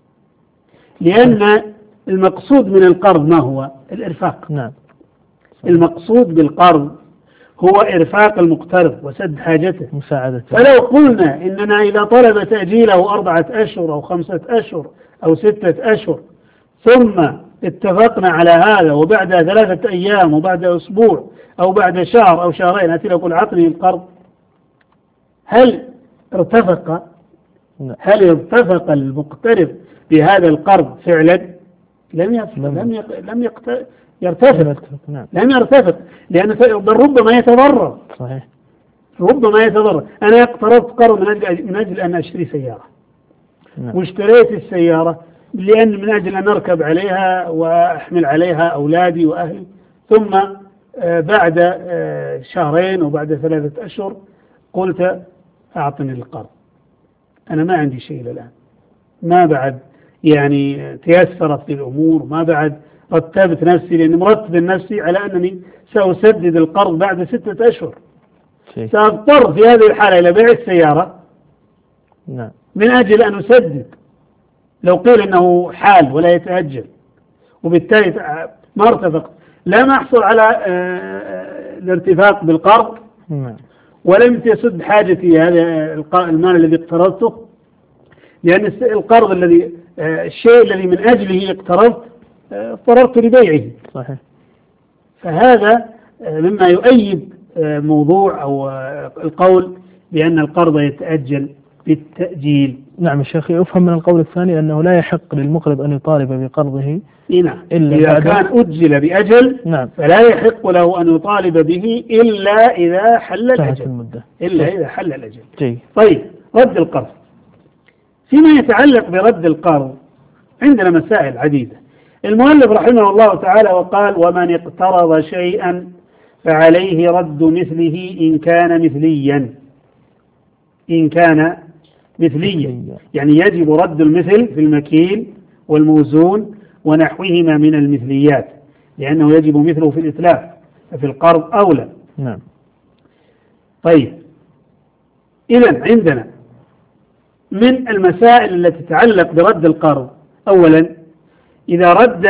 لأن المقصود من القرض ما هو؟ الإرفاق. نعم. المقصود بالقرض هو إرفاق المقترض وسد حاجته، مساعدته. فلو قلنا إننا إذا طلب تأجيله أربعة أشهر أو خمسة أشهر أو ستة أشهر ثم اتفقنا على هذا وبعد ثلاثة أيام وبعد أسبوع أو بعد شهر أو شهرين أتي أقول عطني القرض، هل ارتفق هل ارتفق المقترض بهذا القرض فعلا؟ لم يرتفق. لم يق... لم يقت... يرتفق. نعم. لم يرتفق، لأنه ربما يتضرر. صحيح. ربما يتضرر. أنا اقترضت قرض من أجل من أجل أن أشتري سيارة. نعم. واشتريت السيارة لأن من أجل أن أركب عليها وأحمل عليها أولادي وأهلي، ثم بعد شهرين وبعد ثلاثة أشهر قلت أعطني القرض، أنا ما عندي شيء إلى الآن، ما بعد يعني تيسرت لي الأمور، ما بعد رتبت نفسي، لأني مرتب نفسي على أنني سأسدد القرض بعد ستة أشهر. سأضطر في هذه الحالة إلى بيع السيارة. نعم. من أجل أن أسدد. لو قيل أنه حال ولا يتأجل وبالتالي ما ارتفق، لم أحصل على الارتفاق بالقرض. نعم. ولم تسد حاجتي هذا المال الذي اقترضته، لأن القرض الذي الشيء الذي من أجله اقترضت اضطررت لبيعه. صحيح. فهذا مما يؤيد موضوع أو القول بأن القرض يتأجل بالتأجيل. نعم يا شيخ، يفهم من القول الثاني أنه لا يحق للمقرض أن يطالب بقرضه. نعم. إلا إذا كان أجل بأجل. نعم. فلا يحق له أن يطالب به إلا إذا حل الأجل. المدة. إلا طيب. إذا حل الأجل. جي. طيب، رد القرض. فيما يتعلق برد القرض عندنا مسائل عديدة. المؤلف رحمه الله تعالى وقال ومن اقترض شيئا فعليه رد مثله إن كان مثليا. إن كان مثليا يعني يجب رد المثل في المكيل والموزون ونحوهما من المثليات، لأنه يجب مثله في الإتلاف، ففي القرض أولى. نعم. طيب، إذن عندنا من المسائل التي تتعلق برد القرض، أولا إذا رد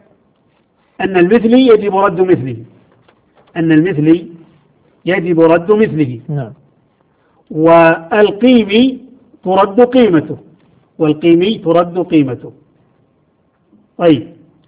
أن المثلي يجب رد مثله، أن المثلي يجب رد مثله. نعم. والقيمي ترد قيمته، والقيمي ترد قيمته. طيب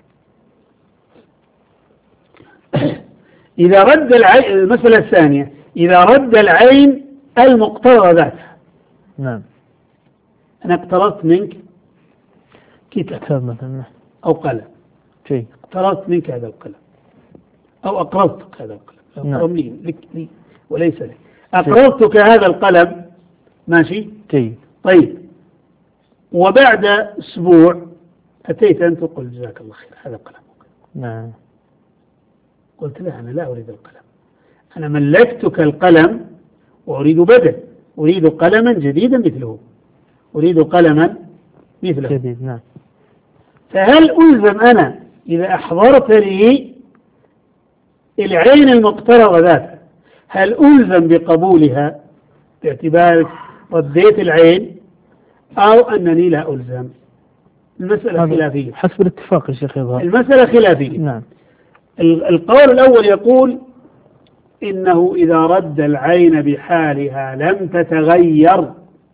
إذا رد العين، المسألة الثانية، إذا رد العين المقترضة ذاتها. نعم. أنا اقترضت منك كتاب مثلا أو قلم. شيء. اقترضت منك هذا القلم أو أقرضتك هذا القلم. نعم. لي لك لي وليس لي. أقرضتك هذا القلم. ماشي. جيد. طيب وبعد أسبوع أتيت أنت وقلت جزاك الله خير هذا القلم. نعم. قلت لا، أنا لا أريد القلم، أنا ملكتك القلم وأريد بدل، أريد قلما جديدا مثله، أريد قلما مثله جديد. نعم. فهل ألزم أنا إذا أحضرت لي العين المقترضة ذاتها، هل ألزم بقبولها باعتبار رديت العين أو أنني لا ألزم؟ المسألة خلافية حسب الاتفاق يا شيخ يظهر. المسألة خلافية. نعم. القول الأول يقول إنه إذا رد العين بحالها لم تتغير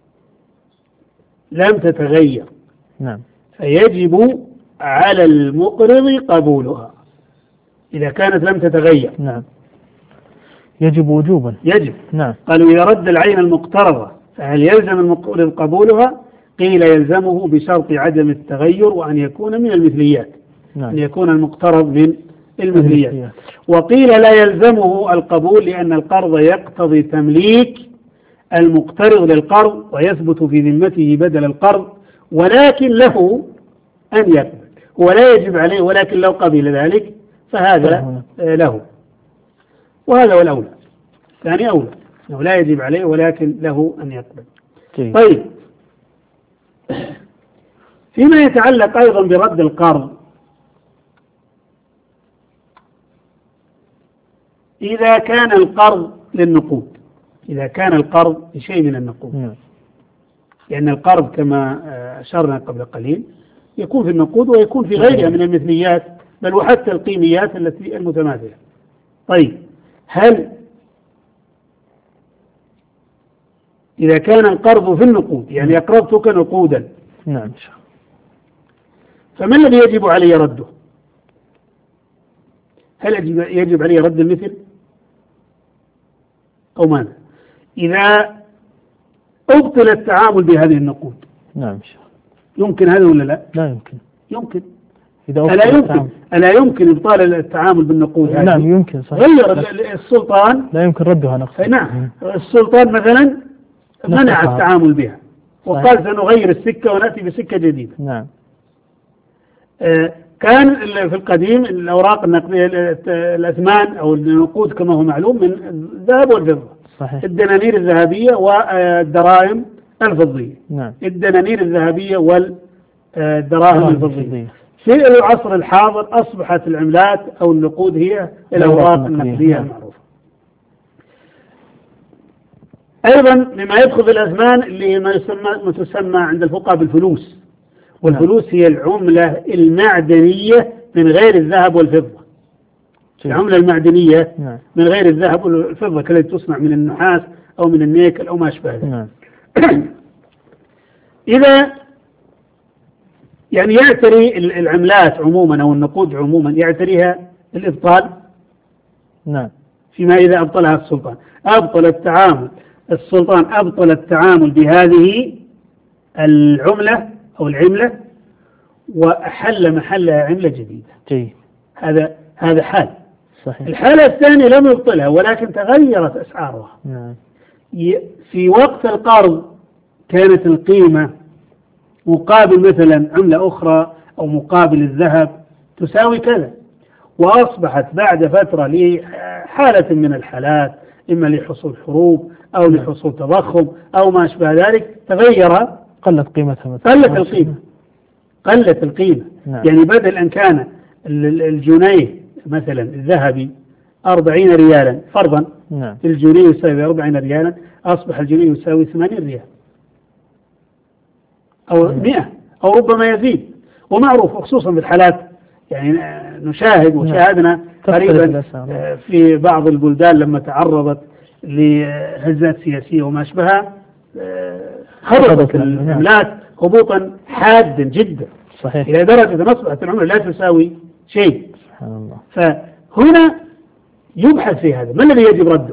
لم تتغير نعم. فيجب على المقرض قبولها. إذا كانت لم تتغير نعم يجب وجوبا. يجب. نعم. قالوا إذا رد العين المقترضة فهل يلزم المقرض قبولها؟ قيل يلزمه بشرط عدم التغير وأن يكون من المثليات. نعم. أن يكون المقترض من المثليات. المثليات. وقيل لا يلزمه القبول لأن القرض يقتضي تمليك المقترض للقرض ويثبت في ذمته بدل القرض، ولكن له أن يقبل، ولا يجب عليه، ولكن لو قبل ذلك فهذا له، وهذا هو الأولى. ثاني أولى أنه لا يجب عليه ولكن له أن يقبل. جيد. طيب فيما يتعلق أيضا برد القرض، إذا كان القرض للنقود، إذا كان القرض لشيء من النقود، نعم. لأن القرض كما أشرنا قبل قليل يكون في النقود ويكون في غيرها من المثليات بل وحتى القيميات التي المتماثلة. طيب هل إذا كان القرض في النقود يعني أقرضتك نقودا، نعم، فما الذي يجب علي رده؟ هل يجب علي رد المثل أو ماذا؟ إذا أبطل التعامل بهذه النقود، نعم، يمكن هذا ولا لا؟ لا يمكن. يمكن. إذا ألا يمكن ألا يمكن إبطال التعامل بالنقود هذه؟ نعم يمكن صحيح. غير السلطان لا يمكن ردها نقصا. نعم، السلطان مثلا منع التعامل بها وقال سنغير السكة ونأتي بسكة جديدة. نعم. آه كان في القديم الأوراق النقدية الأثمان أو النقود كما هو معلوم من الذهب والفضة. صحيح. الدنانير الذهبية والدراهم الفضية. نعم. الدنانير الذهبية والدراهم الفضية. في العصر الحاضر أصبحت العملات أو النقود هي الأوراق النقدية المعروفة. أيضا مما يدخل في الأثمان اللي ما يسمى ما تسمى عند الفقهاء بالفلوس، والفلوس هي العملة المعدنية من غير الذهب والفضة. العملة المعدنية من غير الذهب والفضة كالتي تصنع من النحاس أو من النيكل أو ما أشبه ذلك. إذا يعني يعتري العملات عموما أو النقود عموما يعتريها الإبطال. نعم. فيما إذا أبطلها السلطان، أبطل التعامل السلطان أبطل التعامل بهذه العملة أو العملة وأحل محلها عملة جديدة. جيد. هذا هذا حال. صحيح. الحالة الثانية لم يبطلها ولكن تغيرت أسعارها. نعم. في وقت القرض كانت القيمة مقابل مثلا عملة أخرى أو مقابل الذهب تساوي كذا، وأصبحت بعد فترة لحالة من الحالات إما لحصول حروب أو لحصول تضخم أو ما أشبه ذلك تغير، قلت قيمتها مثلا. قلت القيمة قلت القيمة. نعم. يعني بدل أن كان الجنيه مثلا الذهبي أربعين ريالا فرضا. نعم. الجنيه يساوي أربعين ريالا، أصبح الجنيه يساوي ثمانين ريال أو مئة أو ربما يزيد. ومعروف خصوصا بالحالات يعني نشاهد وشاهدنا قريبا في بعض البلدان لما تعرضت لهزات سياسية وما أشبهها هربت العملات هبوطا حادا جدا، صحيح. إلى درجة أن أصبحت العملة لا تساوي شيء. سبحان الله. فهنا يبحث في هذا، ما الذي يجب رده؟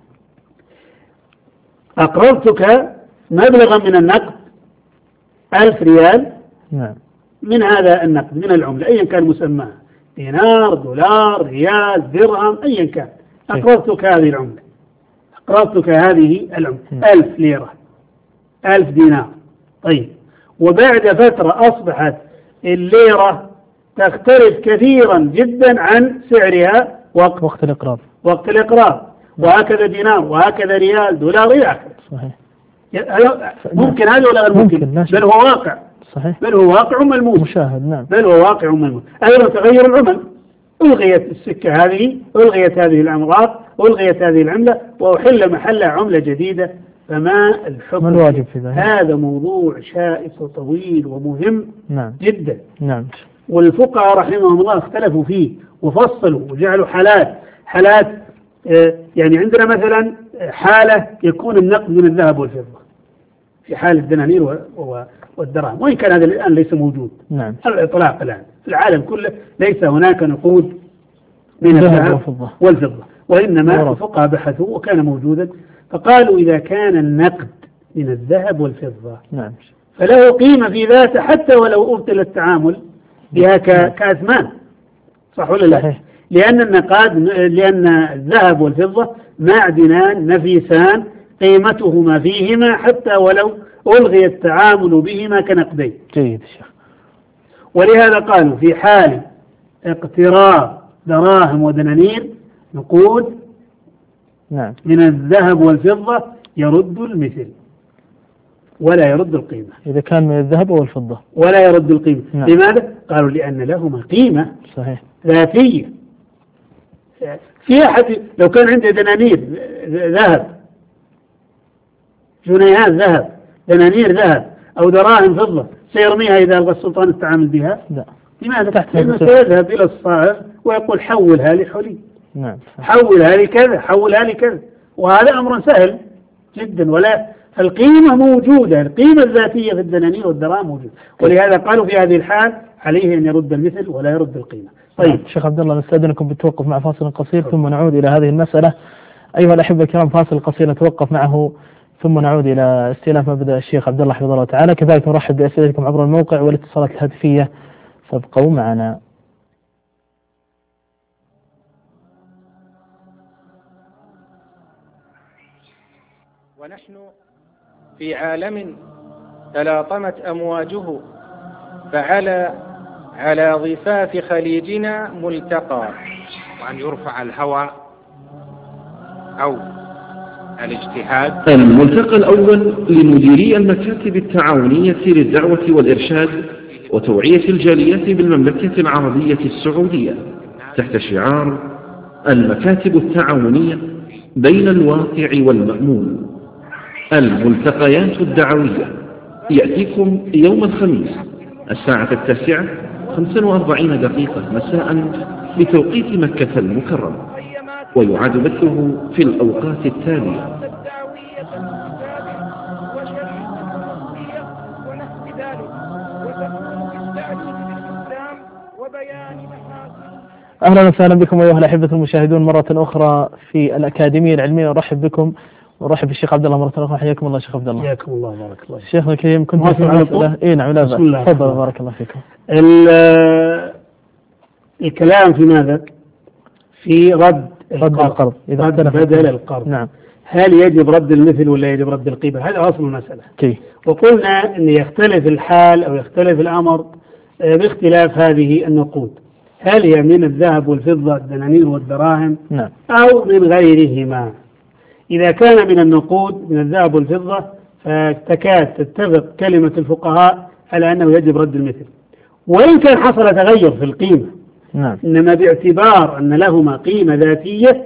أقرضتك مبلغا من النقد ألف ريال، نعم، من هذا النقد من العملة أيا كان مسماها، دينار، دولار، ريال، درهم، أيا كان، أقرضتك هذه العملة، أقرضتك هذه العملة ألف ليرة، ألف دينار. طيب، وبعد فترة أصبحت الليرة تختلف كثيرا جدا عن سعرها وقت وقت الإقراض وقت الإقراض، وهكذا دينار، وهكذا ريال، دولار، إلى آخره. صحيح. ممكن هذا ولا غير ممكن؟ ممكن. بل هو واقع. صحيح. بل هو واقع ملموس مشاهد. نعم. بل هو واقع ملموس. أيضا تغير العمل، ألغيت السكة هذه، ألغيت هذه الأمراض، ألغيت هذه العملة، وأحل محلها عملة جديدة. فما الحكم؟ ما الواجب في ذلك؟ هذا موضوع شائك وطويل ومهم. نعم. جدا. نعم. والفقهاء رحمهم الله اختلفوا فيه وفصلوا وجعلوا حالات حالات آه يعني عندنا مثلا حالة يكون النقد من الذهب والفضة في حال الدنانير والدراهم، وإن كان هذا الآن ليس موجود. نعم. على الإطلاق الآن في العالم كله ليس هناك نقود من الذهب والفضة، وإنما الفقهاء بحثوا وكان موجودا، فقالوا إذا كان النقد من الذهب والفضة، نعم، فله قيمة في ذاته حتى ولو أبطل التعامل بها كأثمان. صح ولا لا؟ صحيح. لأن النقاد لأن الذهب والفضة معدنان نفيسان قيمتهما فيهما حتى ولو ألغي التعامل بهما كنقدين. جيد شيخ. ولهذا قالوا في حال اقتراض دراهم ودنانير نقود، نعم، من الذهب والفضة يرد المثل ولا يرد القيمة. إذا كان من الذهب والفضة ولا يرد القيمة. نعم. لماذا؟ قالوا لأن لهما قيمة. صحيح. ذاتية. في أحد لو كان عنده دنانير ذهب، جنيهات ذهب، دنانير ذهب، أو دراهم فضة، سيرميها إذا ألغى السلطان التعامل بها؟ لا. لماذا؟ لأنه سيذهب إلى الصاعق ويقول حولها لحلي. نعم. حولها لكذا، حولها لكذا، وهذا أمر سهل جدا. ولا القيمة موجودة، القيمة الذاتية في الدنانير والدراهم موجودة، ولهذا قالوا في هذه الحال عليه أن يرد المثل ولا يرد القيمة. طيب شيخ عبد الله، نستأذنكم بالتوقف مع فاصل قصير ثم نعود إلى هذه المسألة. أيها الأحبة الكرام، فاصل قصير نتوقف معه ثم نعود إلى استئناف ما بدأ الشيخ عبد الله حفظه الله تعالى. كذلك نرحب بأسئلتكم عبر الموقع والاتصالات الهاتفية، فابقوا معنا. ونحن في عالم تلاطمت أمواجه، فعلى على ضفاف خليجنا ملتقى. وأن يرفع الهوى أو الاجتهاد. الملتقى الأول لمديري المكاتب التعاونية للدعوة والإرشاد وتوعية الجاليات بالمملكة العربية السعودية تحت شعار المكاتب التعاونية بين الواقع والمأمول. الملتقيات الدعوية يأتيكم يوم الخميس الساعة التاسعة خمسة وأربعين دقيقة مساء بتوقيت مكة المكرمة، ويعاد بثه في الأوقات التالية: أهلا وسهلا بكم أيها الأحبة المشاهدون مرة أخرى في الأكاديمية العلمية. نرحب بكم ونرحب بالشيخ عبد الله مرة أخرى. حياكم الله شيخ عبد الله. حياكم الله، بارك الله. شيخنا الكريم، كنت في مسألة إيه نعم لا بأس، تفضل بارك الله فيكم. الكلام في ماذا؟ في رد رد القرض إذا رد بدل القرض. نعم. هل يجب رد المثل ولا يجب رد القيمة؟ هذا أصل المسألة. كي. وقلنا أن يختلف الحال أو يختلف الأمر باختلاف هذه النقود، هل هي من الذهب والفضة الدنانير والدراهم نعم. أو من غيرهما. إذا كان من النقود من الذهب والفضة فتكاد تتفق كلمة الفقهاء على أنه يجب رد المثل، وإن كان حصل تغير في القيمة. نعم. إنما باعتبار أن لهما قيمة ذاتية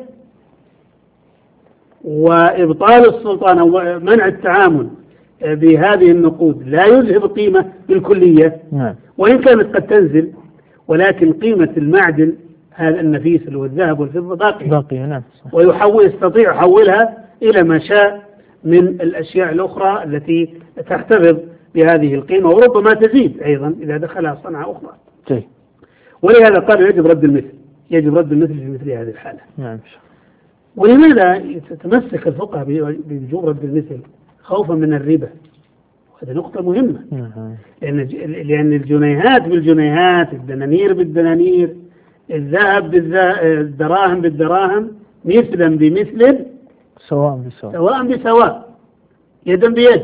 وإبطال السلطان أو منع التعامل بهذه النقود لا يذهب القيمة بالكلية. نعم. وإن كانت قد تنزل، ولكن قيمة المعدن هذا النفيس اللي هو الذهب والفضة باقية باقية. نعم. ويحول يستطيع يحولها إلى ما شاء من الأشياء الأخرى التي تحتفظ بهذه القيمة، وربما تزيد أيضا إذا دخلها صنعة أخرى. طيب. ولهذا قالوا يجب رد المثل، يجب رد المثل في مثل هذه الحالة. نعم. ولماذا تتمسك الفقهاء بوجوب رد المثل؟ خوفا من الربا، وهذه نقطة مهمة. نعم. لأن لأن الجنيهات بالجنيهات، الدنانير بالدنانير، الذهب بالذهب، الدراهم بالدراهم، مثلا بمثل، سواء بسواء، سواء بسواء، يدا بيد.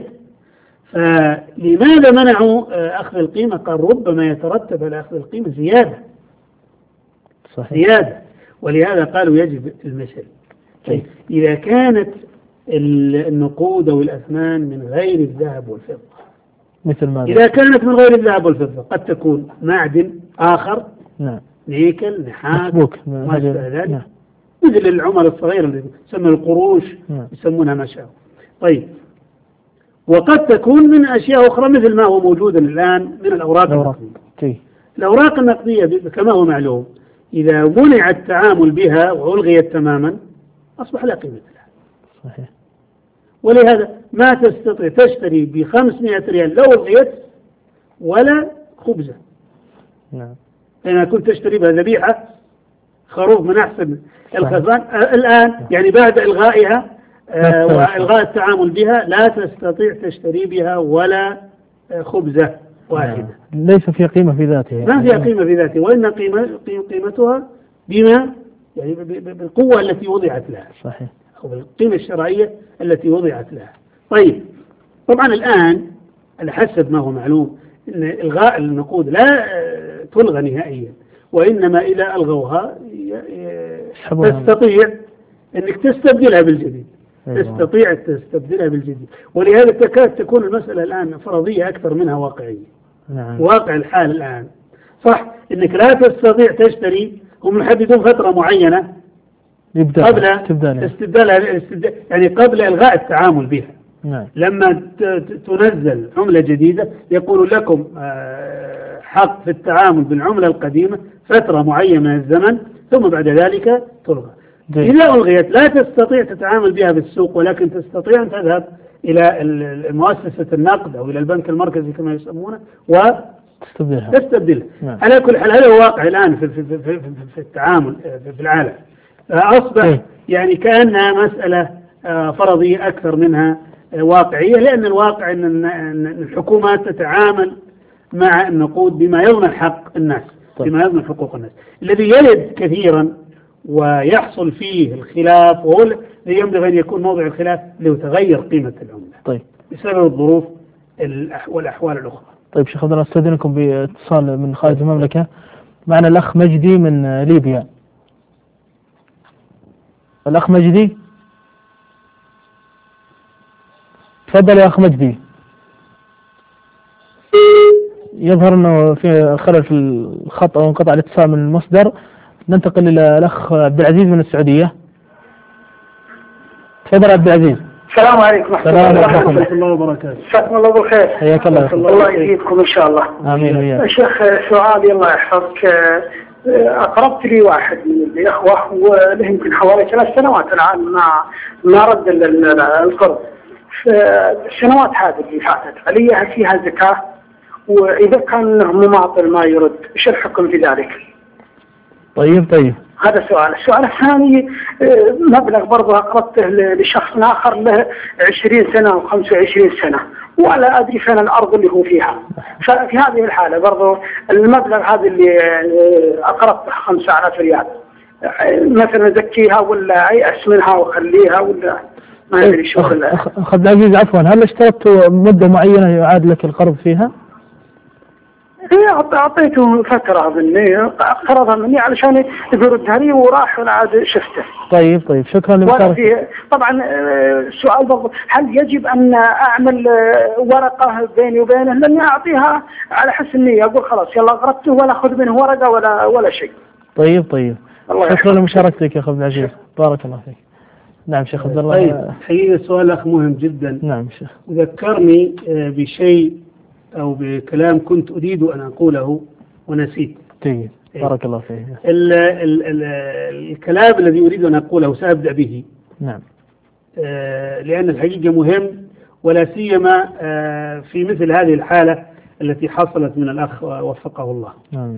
فلماذا منعوا أخذ القيمة؟ قال ربما يترتب على أخذ القيمة زيادة. صحيح. زيادة، ولهذا قالوا يجب المثل. طيب، إذا كانت النقود أو الأثمان من غير الذهب والفضة، مثل ماذا؟ إذا كانت من غير الذهب والفضة قد تكون معدن آخر، نعم، نيكل، نحاس، مسبوك، ما شابه ذلك، نعم. مثل العمر الصغيرة اللي يسمى القروش، نعم. يسمونها ما شاء. طيب، وقد تكون من أشياء أخرى مثل ما هو موجود الآن من الأوراق النقدية. الأوراق النقدية كما هو معلوم إذا منع التعامل بها وألغيت تماما أصبح لا قيمة لها. صحيح. ولهذا ما تستطيع تشتري بخمسمائة ريال لو ألغيت ولا خبزة. نعم. لأن كنت تشتري بها ذبيحة، خروف من أحسن الخزان، الآن يعني بعد إلغائها آه وإلغاء التعامل بها لا تستطيع تشتري بها ولا آه خبزة واحدة. ليس فيها قيمة في ذاتها، ما فيها قيمة في ذاتها، وإن قيمة قيمتها بما يعني بالقوة التي وضعت لها. صحيح. أو بالقيمة الشرعية التي وضعت لها. طيب، طبعا الآن على حسب ما هو معلوم إن إلغاء النقود لا تلغى نهائيا، وإنما إذا ألغوها تستطيع أنك تستبدلها بالجديد. تستطيع تستبدلها بالجديد. ولهذا تكاد تكون المسألة الآن فرضية أكثر منها واقعية. نعم. واقع الحال الآن صح أنك لا تستطيع تشتري، هم يحددون فترة معينة قبل استبدالها، يعني قبل إلغاء التعامل بها. نعم. لما تنزل عملة جديدة يقول لكم حق في التعامل بالعملة القديمة فترة معينة من الزمن، ثم بعد ذلك تلغى. دي. إذا ألغيت لا تستطيع تتعامل بها بالسوق، ولكن تستطيع أن تذهب إلى مؤسسة النقد أو إلى البنك المركزي كما يسمونه وتستبدلها. تستبدلها. نعم. على كل حال هذا واقع الآن في, في, في, في, في التعامل في العالم. أصبح م. يعني كأنها مسألة فرضية أكثر منها واقعية، لأن الواقع أن الحكومات تتعامل مع النقود بما يضمن حق الناس. طيب. بما يضمن حقوق الناس. الذي يرد كثيرا ويحصل فيه الخلاف، وهو الذي ينبغي أن يكون موضع الخلاف لتغير قيمة العملة. طيب. بسبب الظروف والأحوال الأخرى. طيب شيخ عبد الله، استاذنكم باتصال من خارج المملكة. معنا الأخ مجدي من ليبيا. الأخ مجدي، تفضل يا أخ مجدي. يظهر أنه في خلل في الخط أو انقطع الاتصال من المصدر. ننتقل إلى الأخ عبد العزيز من السعودية. تفضل عبد العزيز. السلام عليكم ورحمة الله وبركاته. جزاكم الله بالخير. حياك الله. الله يزيدكم إن شاء الله. آمين وياك. شيخ سؤالي الله يحفظك، أقربت لي واحد من الإخوة وله يمكن حوالي ثلاث سنوات الآن ما ما رد القرض. السنوات هذه اللي فاتت عليها فيها زكاة، وإذا كان مماطل ما يرد إيش الحكم في ذلك؟ طيب طيب. هذا سؤال. السؤال الثاني، مبلغ برضه أقرضته لشخص آخر له عشرين سنة أو خمسة وعشرين سنة، ولا أدري فين الأرض اللي هو فيها. ففي هذه الحالة برضه المبلغ هذا اللي أقرضته خمسة آلاف ريال، مثلا أزكيها ولا أيأس منها وخليها ولا ما أدري شو. أخ عبد العزيز عفوا، هل اشترطت مدة معينة يعاد لك القرض فيها؟ أعطيته فترة مني، قرضها مني علشان يردها لي وراح ولا عاد شفته. طيب طيب، شكرا لمشاركتك. طبعا السؤال برضه، هل يجب أن أعمل ورقة بيني وبينه؟ لأني أعطيها على حسب النية، أقول خلاص يلا قرضته ولا أخذ منه ورقة ولا ولا شيء. طيب طيب، شكرا لمشاركتك يا أخي عبد العزيز، بارك الله فيك. نعم شيخ عبد الله. طيب حقيقة السؤال أخ مهم جدا. نعم شيخ. ذكرني بشيء أو بكلام كنت أريد أن أقوله ونسيت. طيب بارك الله فيك. ال ال ال الكلام الذي أريد أن أقوله سأبدأ به. نعم. آه لأن الحقيقة مهم، ولا سيما في مثل هذه الحالة التي حصلت من الأخ وفقه الله. نعم.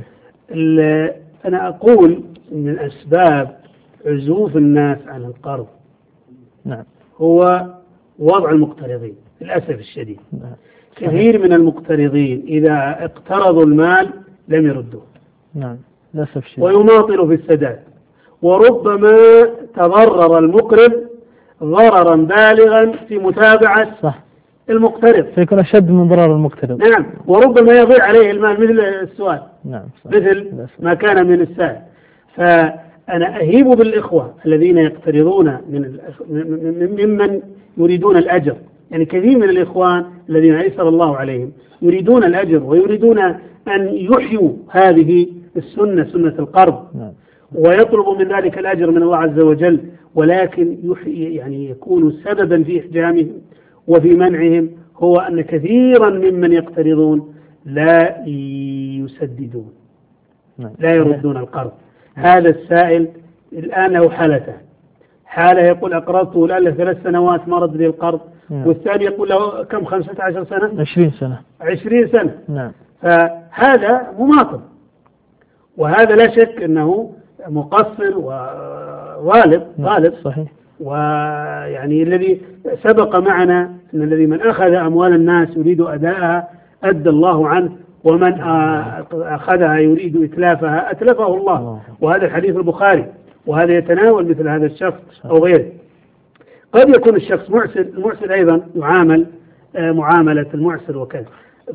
أنا أقول من أسباب عزوف الناس عن القرض نعم هو وضع المقترضين للأسف الشديد. نعم. كثير من المقترضين إذا اقترضوا المال لم يردوه. نعم للأسف الشديد. ويماطلوا في السداد، وربما تضرر المقرض ضررا بالغا في متابعة صح المقترض، فيكون أشد من ضرر المقترض. نعم، وربما يضيع عليه المال مثل السؤال. نعم صح. مثل ما كان من السائل. فأنا أهيب بالإخوة الذين يقترضون من ممن يريدون الأجر، يعني كثير من الإخوان الذين أيسر الله عليهم يريدون الأجر ويريدون أن يحيوا هذه السنة، سنة القرض. نعم. ويطلب من ذلك الأجر من الله عز وجل، ولكن يعني يكون سببا في إحجامهم وفي منعهم هو أن كثيرا ممن يقترضون لا يسددون، نعم. لا يردون القرض. هذا السائل الآن له حالتان، حالة يقول أقرضته الآن له ثلاث سنوات ما رد لي القرض، نعم. والثاني يقول له كم خمسة عشر سنة عشرين سنة عشرين سنة. نعم. فهذا مماطل، وهذا لا شك أنه مقصر وغالب غالب. صحيح. ويعني الذي سبق معنا أن الذي من أخذ أموال الناس يريد أداءها أدى الله عنه، ومن أخذها يريد إتلافها أتلفه الله. وهذا الحديث البخاري، وهذا يتناول مثل هذا الشخص أو غيره. قد يكون الشخص معسر، المعسر أيضا يعامل معاملة المعسر وكذا.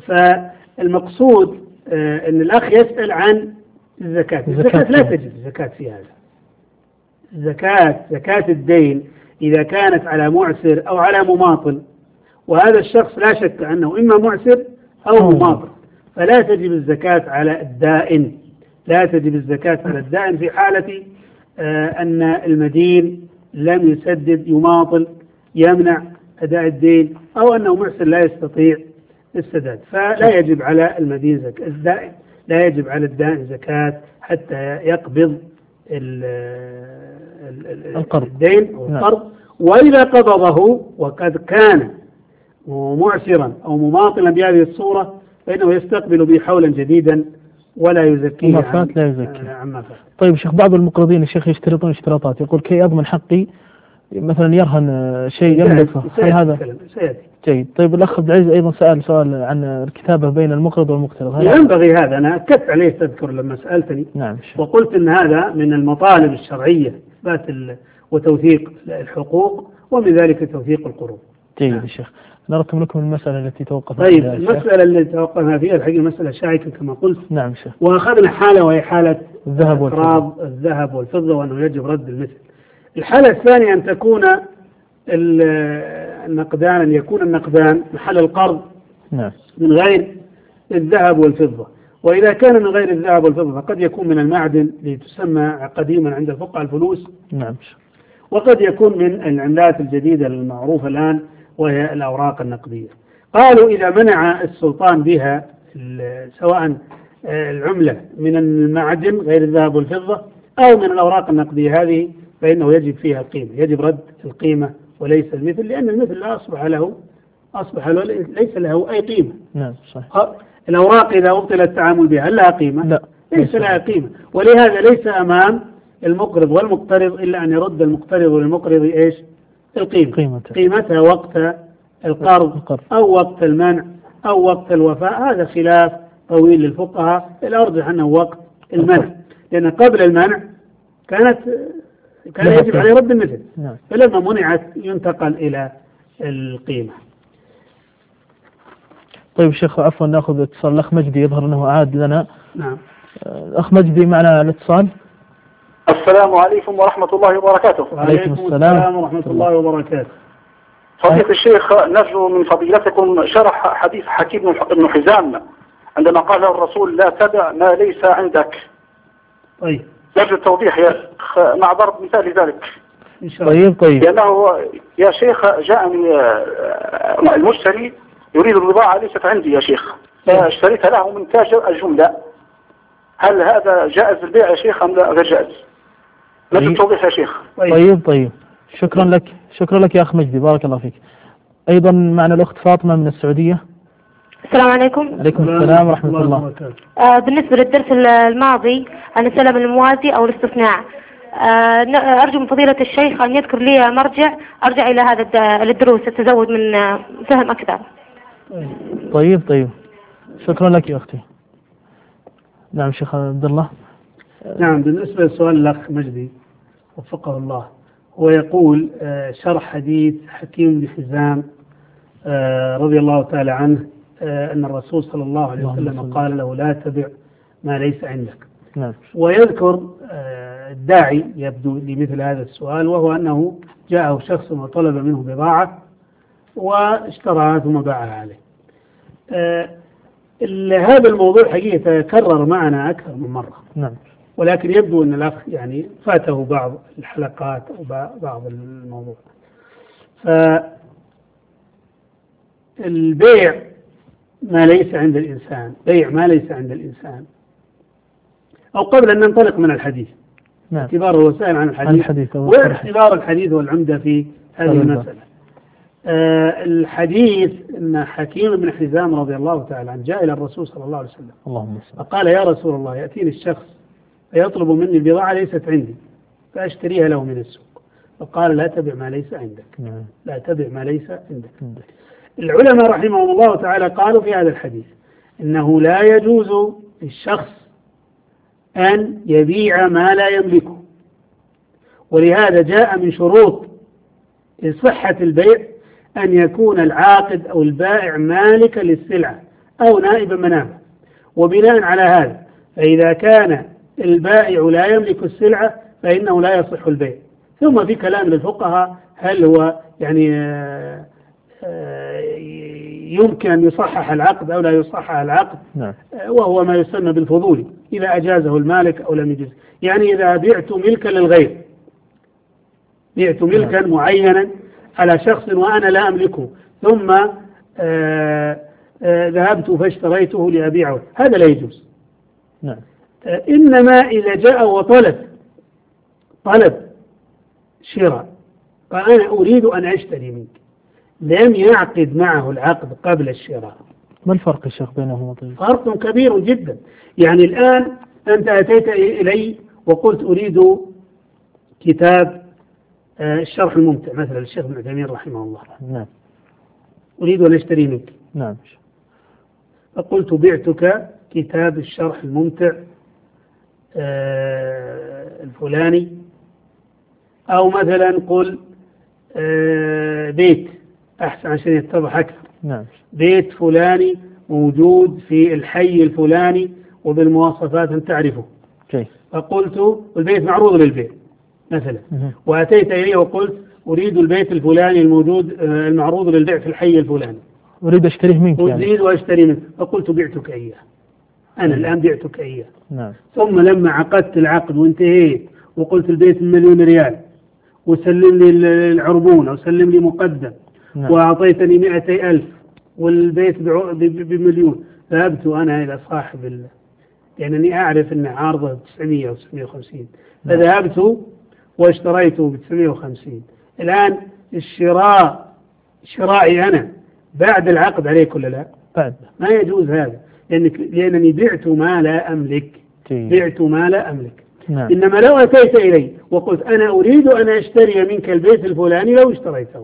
فالمقصود أن الأخ يسأل عن الزكاة. الزكاة لا تجد زكاة في هذا. زكاة زكاة الدين إذا كانت على معسر أو على مماطل، وهذا الشخص لا شك أنه إما معسر أو مماطل، فلا تجب الزكاة على الدائن، لا تجب الزكاة على الدائن في حالة آه أن المدين لم يسدد، يماطل، يمنع أداء الدين، أو أنه معسر لا يستطيع السداد، فلا يجب على المدين زكاة الدائن، لا يجب على الدائن زكاة حتى يقبض القرض. الدين أو القرض. وإذا قبضه وقد كان معسرا أو مماطلا بهذه الصورة فإنه يستقبل به حولا جديدا ولا يزكيه عما فات. لا يزكيه عما فات. طيب شيخ، بعض المقرضين الشيخ يشترطون اشتراطات، يقول كي أضمن حقي مثلا يرهن شيء يملكه، هل هذا سيأتي؟ جيد. طيب الأخ عبد العزيز أيضا سأل سؤال عن الكتابة بين المقرض والمقترض. ينبغي هذا، أنا أكدت عليه تذكر لما سألتني. نعم. وقلت أن هذا من المطالب الشرعية، إثبات وتوثيق الحقوق، ومن ذلك توثيق القروض. جيد يا شيخ. نركم لكم المسألة التي توقفنا طيب فيها. المسألة التي توقفنا فيها الحقيقة مسألة شائكة كما قلت. نعم شيخ. وأخذنا حالة وهي حالة الذهب والفضة. الذهب والفضة وأنه يجب رد المثل. الحالة الثانية أن تكون النقدان، أن يكون النقدان محل القرض. نعم. من غير الذهب والفضة. وإذا كان من غير الذهب والفضة فقد يكون من المعدن لتسمى قديما عند الفقهاء الفلوس. نعم. وقد يكون من العملات الجديدة المعروفة الآن وهي الأوراق النقدية. قالوا إذا منع السلطان بها سواء العملة من المعدن غير الذهب والفضة أو من الأوراق النقدية هذه فإنه يجب فيها القيمة، يجب رد القيمة وليس المثل، لأن المثل لا أصبح له أصبح له ليس له أي قيمة. نعم صحيح. الأوراق إذا أبطل التعامل بها هل لها قيمة؟ لا، ليس لها قيمة. ولهذا ليس أمام المقرض والمقترض إلا أن يرد المقترض والمقرض إيش؟ القيمة، قيمتها, قيمتها وقت القرض, القرض أو وقت المنع أو وقت الوفاء. هذا خلاف طويل للفقهاء، الأرجح أنه وقت المنع، لأن قبل المنع كانت كان يجب عليه رد المثل. نعم. فلما منعت ينتقل إلى القيمة. طيب شيخ عفوا نأخذ اتصال الأخ مجدي، يظهر أنه عاد لنا. نعم. الأخ مجدي معنا الاتصال. السلام عليكم ورحمة الله وبركاته. وعليكم السلام ورحمة الله وبركاته. فضيلة الشيخ، نرجو من فضيلتكم شرح حديث حكيم بن حزام عندما قال الرسول لا تدع ما ليس عندك. طيب. نرجو التوضيح يا شيخ مع ضرب مثال لذلك. إن شاء الله. طيب طيب. لأنه يا شيخ جاءني المشتري يريد البضاعة ليست عندي يا شيخ، فاشتريتها له من تاجر الجملة، هل هذا جائز البيع يا شيخ أم لا غير جائز؟ نرجو التوضيح يا شيخ. طيب طيب. شكرا لك، شكرا لك يا أخ مجدي، بارك الله فيك. أيضا معنا الأخت فاطمة من السعودية. السلام عليكم. عليكم السلام ورحمة الله. آه بالنسبة للدرس الماضي عن السلم الموازي أو الاستثناء، آه أرجو من فضيلة الشيخ أن يذكر لي مرجع أرجع إلى هذا الدروس التزود من فهم أكثر. طيب طيب شكرا لك يا أختي. نعم شيخ عبد الله. نعم، بالنسبة لسؤال الأخ مجدي وفقه الله، هو يقول شرح حديث حكيم بن حزام رضي الله تعالى عنه أن الرسول صلى الله عليه وسلم قال له لا تبع ما ليس عندك. نعم. ويذكر الداعي يبدو لمثل هذا السؤال، وهو أنه جاءه شخص وطلب منه بضاعة واشتراها ثم باعها عليه. هذا الموضوع حقيقة تكرر معنا أكثر من مرة. نعم. ولكن يبدو أن الأخ يعني فاته بعض الحلقات أو بعض الموضوع. فالبيع ما ليس عند الإنسان، بيع ما ليس عند الإنسان، أو قبل أن ننطلق من الحديث، نعم. اعتباره وسائل عن الحديث, الحديث واعتبار الحديث والعمدة في هذه المسألة. آه الحديث أن حكيم بن حزام رضي الله تعالى عنه جاء إلى الرسول صلى الله عليه وسلم اللهم فقال يا رسول الله يأتيني الشخص فيطلب مني بضاعة ليست عندي فأشتريها له من السوق، فقال لا تبع ما ليس عندك. نعم. لا تبع ما ليس عندك. العلماء رحمهم الله تعالى قالوا في هذا الحديث إنه لا يجوز للشخص أن يبيع ما لا يملكه، ولهذا جاء من شروط صحة البيع أن يكون العاقد أو البائع مالكا للسلعة أو نائبا منافع. وبناء على هذا فإذا كان البائع لا يملك السلعة فإنه لا يصح البيع. ثم في كلام للفقهاء هل هو يعني يمكن أن يصحح العقد أو لا يصحح العقد. نعم. وهو ما يسمى بالفضولي إذا أجازه المالك أو لم يجز. يعني إذا بعت ملكا للغير، بعت ملكا معينا على شخص وأنا لا أملكه ثم آآ آآ ذهبت فاشتريته لأبيعه، هذا لا يجوز. نعم. إنما إذا جاء وطلب طلب شراء فأنا أريد أن أشتري منك، لم يعقد معه العقد قبل الشراء. ما الفرق يا شيخ بينهما؟ طيب. فرق كبير جدا. يعني الآن أنت أتيت إلي وقلت أريد كتاب الشرح الممتع مثلا للشيخ ابن عثيمين رحمه الله. نعم. أريد أن أشتري منك. نعم. فقلت بعتك كتاب الشرح الممتع الفلاني، أو مثلا قل بيت أحسن عشان يتضح أكثر. نعم. بيت فلاني موجود في الحي الفلاني وبالمواصفات أن تعرفه. okay. فقلت البيت معروض للبيع مثلا. mm-hmm. وأتيت إليه وقلت أريد البيت الفلاني الموجود المعروض للبيع في الحي الفلاني، أريد أشتريه منك. أريد يعني. وأشتري منك. فقلت بعتك إياه، أنا mm-hmm. الآن بعتك إياه. نعم. ثم لما عقدت العقد وانتهيت وقلت البيت مليون ريال وسلم لي العربون أو سلم لي مقدم. نعم. وأعطيتني مئتي ألف والبيت بمليون، ذهبت أنا إلى صاحب ال... لأنني أعرف أن عارضة تسعمائة أو تسعمائة وخمسين. نعم. فذهبت واشتريته ب تسعمائة وخمسين. الآن الشراء شرائي أنا بعد العقد عليك ولا لا؟ بعد. ما يجوز هذا، لأنك لأنني بعت ما لا أملك. جي. بعت ما لا أملك. نعم. إنما لو أتيت إلي وقلت أنا أريد أن أشتري منك البيت الفلاني لو اشتريته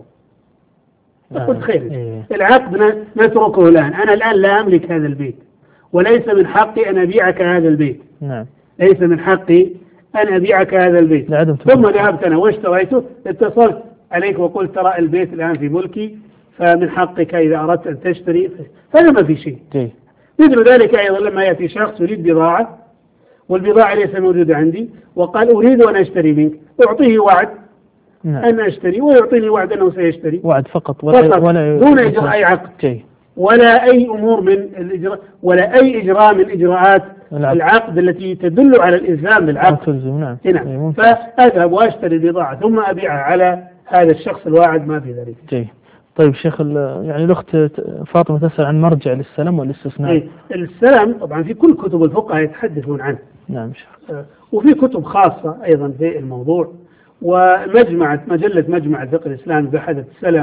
فقلت خير. إيه. العقد نتركه الآن، أنا الآن لا أملك هذا البيت وليس من حقي أن أبيعك هذا البيت. نعم. ليس من حقي أن أبيعك هذا البيت. ثم ذهبت أنا واشتريته، اتصلت عليك وقلت ترى البيت الآن في ملكي فمن حقك إذا أردت أن تشتري، فهذا ما في شيء. جي. مثل ذلك أيضا لما يأتي شخص يريد بضاعة والبضاعة ليس موجودة عندي وقال أريد أن أشتري منك، أعطيه وعد. نعم. أن أشتري ويعطيني وعد أنه سيشتري. وعد فقط ولا, فقط ولا دون إجراء أي عقد. جي. ولا أي أمور من الإجراء ولا أي إجراء من إجراءات العقد, العقد التي تدل على الإلزام بالعقد. نعم. نعم. فأذهب وأشتري البضاعة ثم أبيعها على هذا الشخص الواعد، ما في ذلك. جي. طيب شيخ، يعني الأخت فاطمة تسأل عن مرجع للسلم والاستثناء. إيه. السلم طبعا في كل كتب الفقه يتحدثون عنه. نعم شيخ. وفي كتب خاصة أيضا في الموضوع، ومجمعة مجلة مجمع الفقه الإسلامي بحثت السلم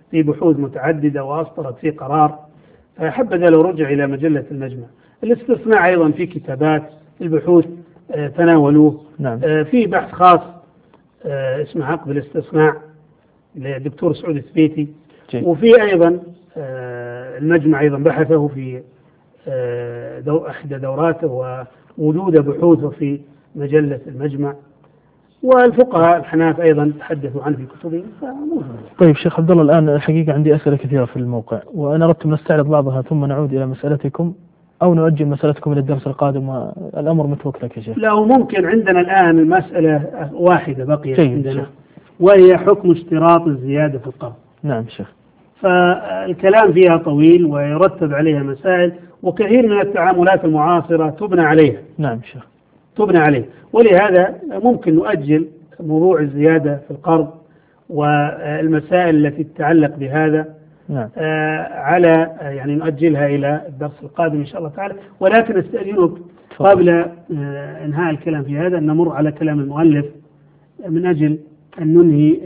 في بحوث متعددة وأصدرت في قرار، فحبذا لو رجع إلى مجلة المجمع. الاستثناء أيضا في كتابات البحوث آه تناولوه. نعم. آه في بحث خاص آه اسمه عقد الاستثناء للدكتور سعود الثبيتي. وفي أيضا آه المجمع أيضا بحثه في آه دو أحدى دوراته ووجود بحوثه في مجلة المجمع، والفقهاء الحناف أيضا تحدثوا عنه في كتبهم. طيب شيخ عبد الله، الآن الحقيقة عندي أسئلة كثيرة في الموقع، وأنا أردت أن نستعرض بعضها ثم نعود إلى مسألتكم أو نؤجل مسألتكم إلى الدرس القادم، والأمر متوكل لك يا شيخ. لا، ممكن عندنا الآن المسألة واحدة بقيت عندنا، وهي حكم اشتراط الزيادة في القرض. نعم شيخ. فالكلام فيها طويل ويرتب عليها مسائل، وكثير من التعاملات المعاصرة تبنى عليها. نعم شيخ. تبنى عليه، ولهذا ممكن نؤجل موضوع الزيادة في القرض والمسائل التي تتعلق بهذا. نعم. آه على يعني نؤجلها إلى الدرس القادم إن شاء الله تعالى. ولكن استأذنك قبل آه إنهاء الكلام في هذا أن نمر على كلام المؤلف من أجل أن ننهي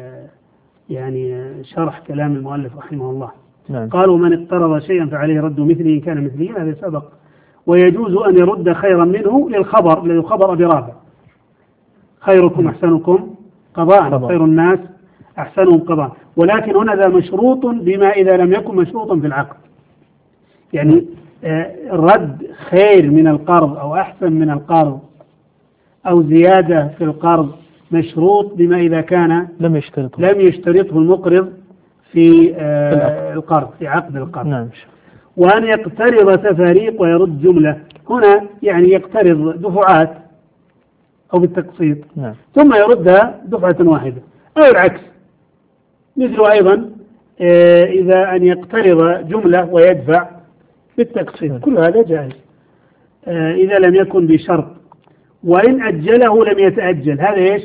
يعني شرح كلام المؤلف رحمه الله. نعم. قالوا من اقترض شيئا فعليه رد مثله إن كان مثليا، هذا سبق. ويجوز أن يرد خيرا منه للخبر للخبر برابع: خيركم أحسنكم قضاء، خير الناس أحسنهم قضاء. ولكن هنا ذا مشروط بما إذا لم يكن مشروطا في العقد، يعني رد خير من القرض أو أحسن من القرض أو زيادة في القرض مشروط بما إذا كان لم يشترطه لم يشترطه المقرض في القرض في عقد القرض. نعم. وأن يقترض تفاريق ويرد جملة، هنا يعني يقترض دفعات أو بالتقسيط. نعم. ثم يردها دفعة واحدة أو العكس. مثل أيضا إذا أن يقترض جملة ويدفع بالتقسيط، كل هذا جائز إذا لم يكن بشرط. وإن أجله لم يتأجل، هذا إيش؟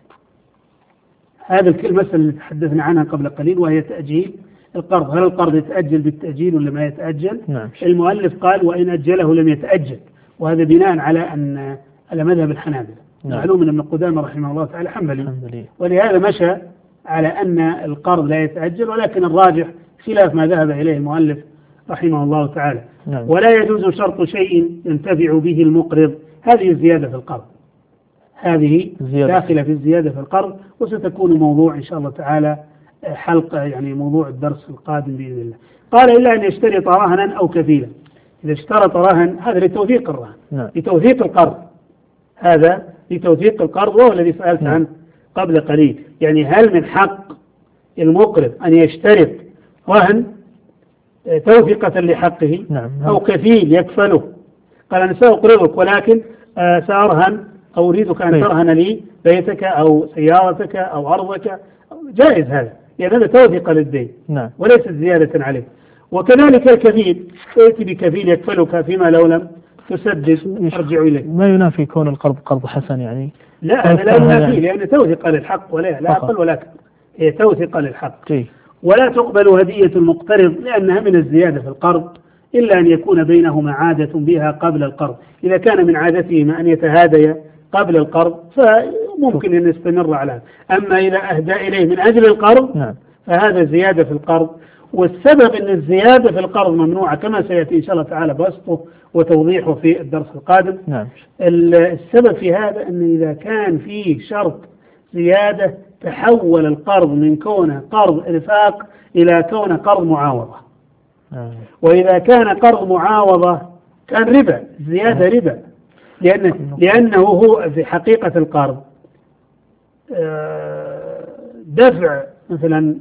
هذا المسألة اللي تحدثنا عنها قبل قليل، وهي تأجيل القرض. هل القرض يتأجل بالتأجيل ولا ما يتأجل؟ نعم. المؤلف قال وإن أجله لم يتأجل، وهذا بناء على أن على مذهب الحنابلة. نعم. معلوم أن ابن قدامة رحمه الله تعالى حنبلي، ولهذا مشى على أن القرض لا يتأجل، ولكن الراجح خلاف ما ذهب إليه المؤلف رحمه الله تعالى. نعم. ولا يجوز شرط شيء ينتفع به المقرض، هذه الزيادة في القرض، هذه زيادة. داخلة في الزيادة في القرض، وستكون موضوع إن شاء الله تعالى حلقة يعني موضوع الدرس القادم بإذن الله. قال إلا أن يشترط رهنا أو كفيلا. إذا اشترط رهن هذا لتوثيق الرهن. نعم. لتوثيق القرض، هذا لتوثيق القرض، وهو الذي سألت نعم. عنه قبل قليل. يعني هل من حق المقرض أن يشترط رهن توثيقة لحقه؟ نعم. أو كفيل يكفله؟ قال أنا سأقرضك ولكن سأرهن أو أريدك أن ترهن لي بيتك أو سيارتك أو أرضك. جائز هذا، يعني هذا توثيق للدين. نعم. وليست زيادة عليه. وكذلك الكفيل، يأتي بكفيل يكفلك فيما لو لم تسدد أرجع إليه. ما ينافي كون القرض قرض حسن يعني؟ لا، هذا لا ينافي، لأن توثيق للحق ولا لا أقل ولا أكثر، هي توثيق للحق. جي. ولا تقبل هدية المقترض لأنها من الزيادة في القرض، إلا أن يكون بينهما عادة بها قبل القرض. إذا كان من عادتهما أن يتهاديا قبل القرض فممكن أن يستمر على هذا. أما إذا أهدى إليه من أجل القرض نعم. فهذا زيادة في القرض. والسبب أن الزيادة في القرض ممنوعة كما سيأتي إن شاء الله تعالى بسطه وتوضيحه في الدرس القادم. نعم. السبب في هذا أن إذا كان فيه شرط زيادة تحول القرض من كونه قرض إنفاق إلى كونه قرض معاوضة. آه. وإذا كان قرض معاوضة كان ربا، زيادة ربا، لأن لأنه هو في حقيقة القرض دفع مثلا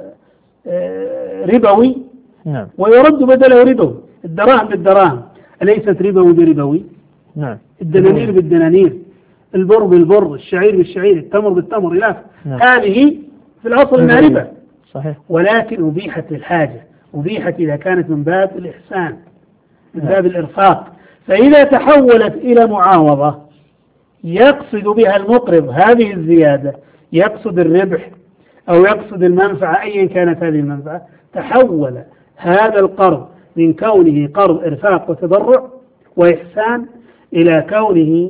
ربوي. نعم. ويرد بدله ربوي، الدراهم بالدراهم، أليست ربوي بربوي؟ نعم. الدنانير بالدنانير، البر بالبر، الشعير بالشعير، التمر بالتمر إلى آخره. نعم. هذه في الأصل انها ربا، صحيح، ولكن أبيحت للحاجة، أبيحت إذا كانت من باب الإحسان، من باب الإرفاق. فإذا تحولت إلى معاوضة يقصد بها المقرض هذه الزيادة، يقصد الربح أو يقصد المنفعة أيا كانت هذه المنفعة، تحول هذا القرض من كونه قرض إرفاق وتضرع وإحسان إلى كونه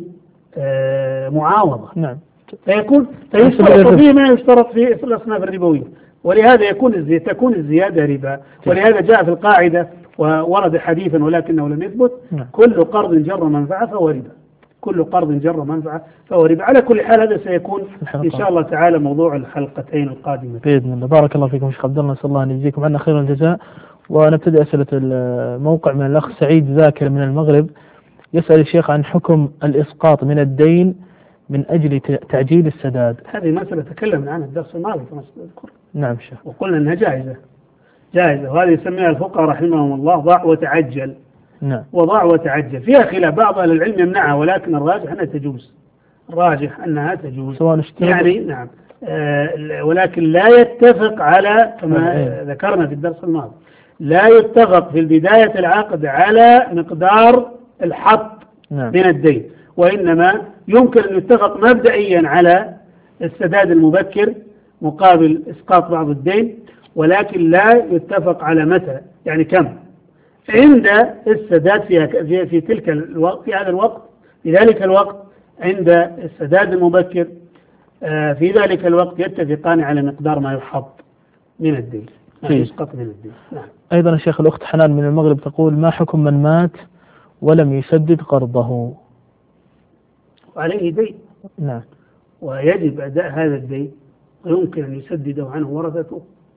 آه معاوضة. نعم. فيكون فيشترط فيه ما يشترط في الأصناف الربوية، ولهذا يكون الزي... تكون الزيادة ربا. ولهذا جاء في القاعدة وورد حديثا ولكنه لم يثبت: كل قرض جر منفعة فهو ربا. كل قرض جر منفعة فهو ربا. على كل حال هذا سيكون إن شاء الله تعالى موضوع الحلقتين القادمة بإذن الله. بارك الله فيكم شيخ عبد الله، نسأل الله أن يجزيكم عنا خير الجزاء. ونبتدئ أسئلة الموقع من الأخ سعيد ذاكر من المغرب، يسأل الشيخ عن حكم الإسقاط من الدين من أجل تعجيل السداد. هذه مسألة تكلمنا عنها الدرس الماضي كما تذكر. نعم شيخ. وقلنا أنها جائزة جائزة وهذه يسميها الفقهاء رحمهم الله ضع وتعجل. نعم. وضع وتعجل فيها خلاف، بعض أهل العلم يمنعها، ولكن الراجح أنها تجوز. الراجح أنها تجوز سواء اشترط يعني نعم آه ولكن لا يتفق على كما ذكرنا في الدرس الماضي، لا يتفق في بداية العقد على مقدار الحط نعم. من الدين، وإنما يمكن أن يتفق مبدئيا على السداد المبكر مقابل إسقاط بعض الدين، ولكن لا يتفق على متى، يعني كم عند السداد في في, في تلك الوقت في هذا الوقت في ذلك الوقت عند السداد المبكر آه في ذلك الوقت يتفقان على مقدار ما يحط من الدين، ما يسقط من الدين. نعم. أيضا الشيخ الأخت حنان من المغرب تقول: ما حكم من مات ولم يسدد قرضه؟ وعليه دين. نعم. ويجب أداء هذا الدين ويمكن أن يسدده عنه ورثته.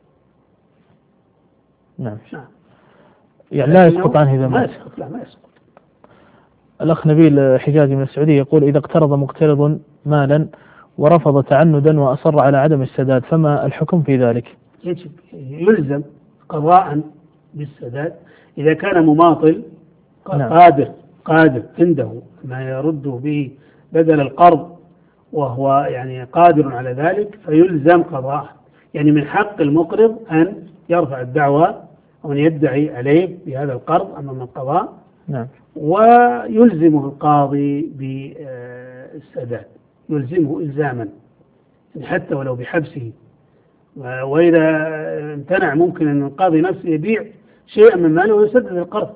نعم. نعم. يعني لا يسقط عنه إذا ما مات. يسقط. لا ما يسقط. الأخ نبيل حجازي من السعودية يقول: إذا اقترض مقترض مالا ورفض تعندا وأصر على عدم السداد فما الحكم في ذلك؟ يجب يلزم قضاء بالسداد إذا كان مماطل قادر قادر عنده ما يرده به بدل القرض وهو يعني قادر على ذلك فيلزم قضاء. يعني من حق المقرض أن يرفع الدعوى أو أن يدعي عليه بهذا القرض أمام القضاء. نعم. ويلزمه القاضي بالسداد، يلزمه إلزاما حتى ولو بحبسه. وإذا امتنع ممكن أن القاضي نفسه يبيع شيئا من ماله ويسدد القرض.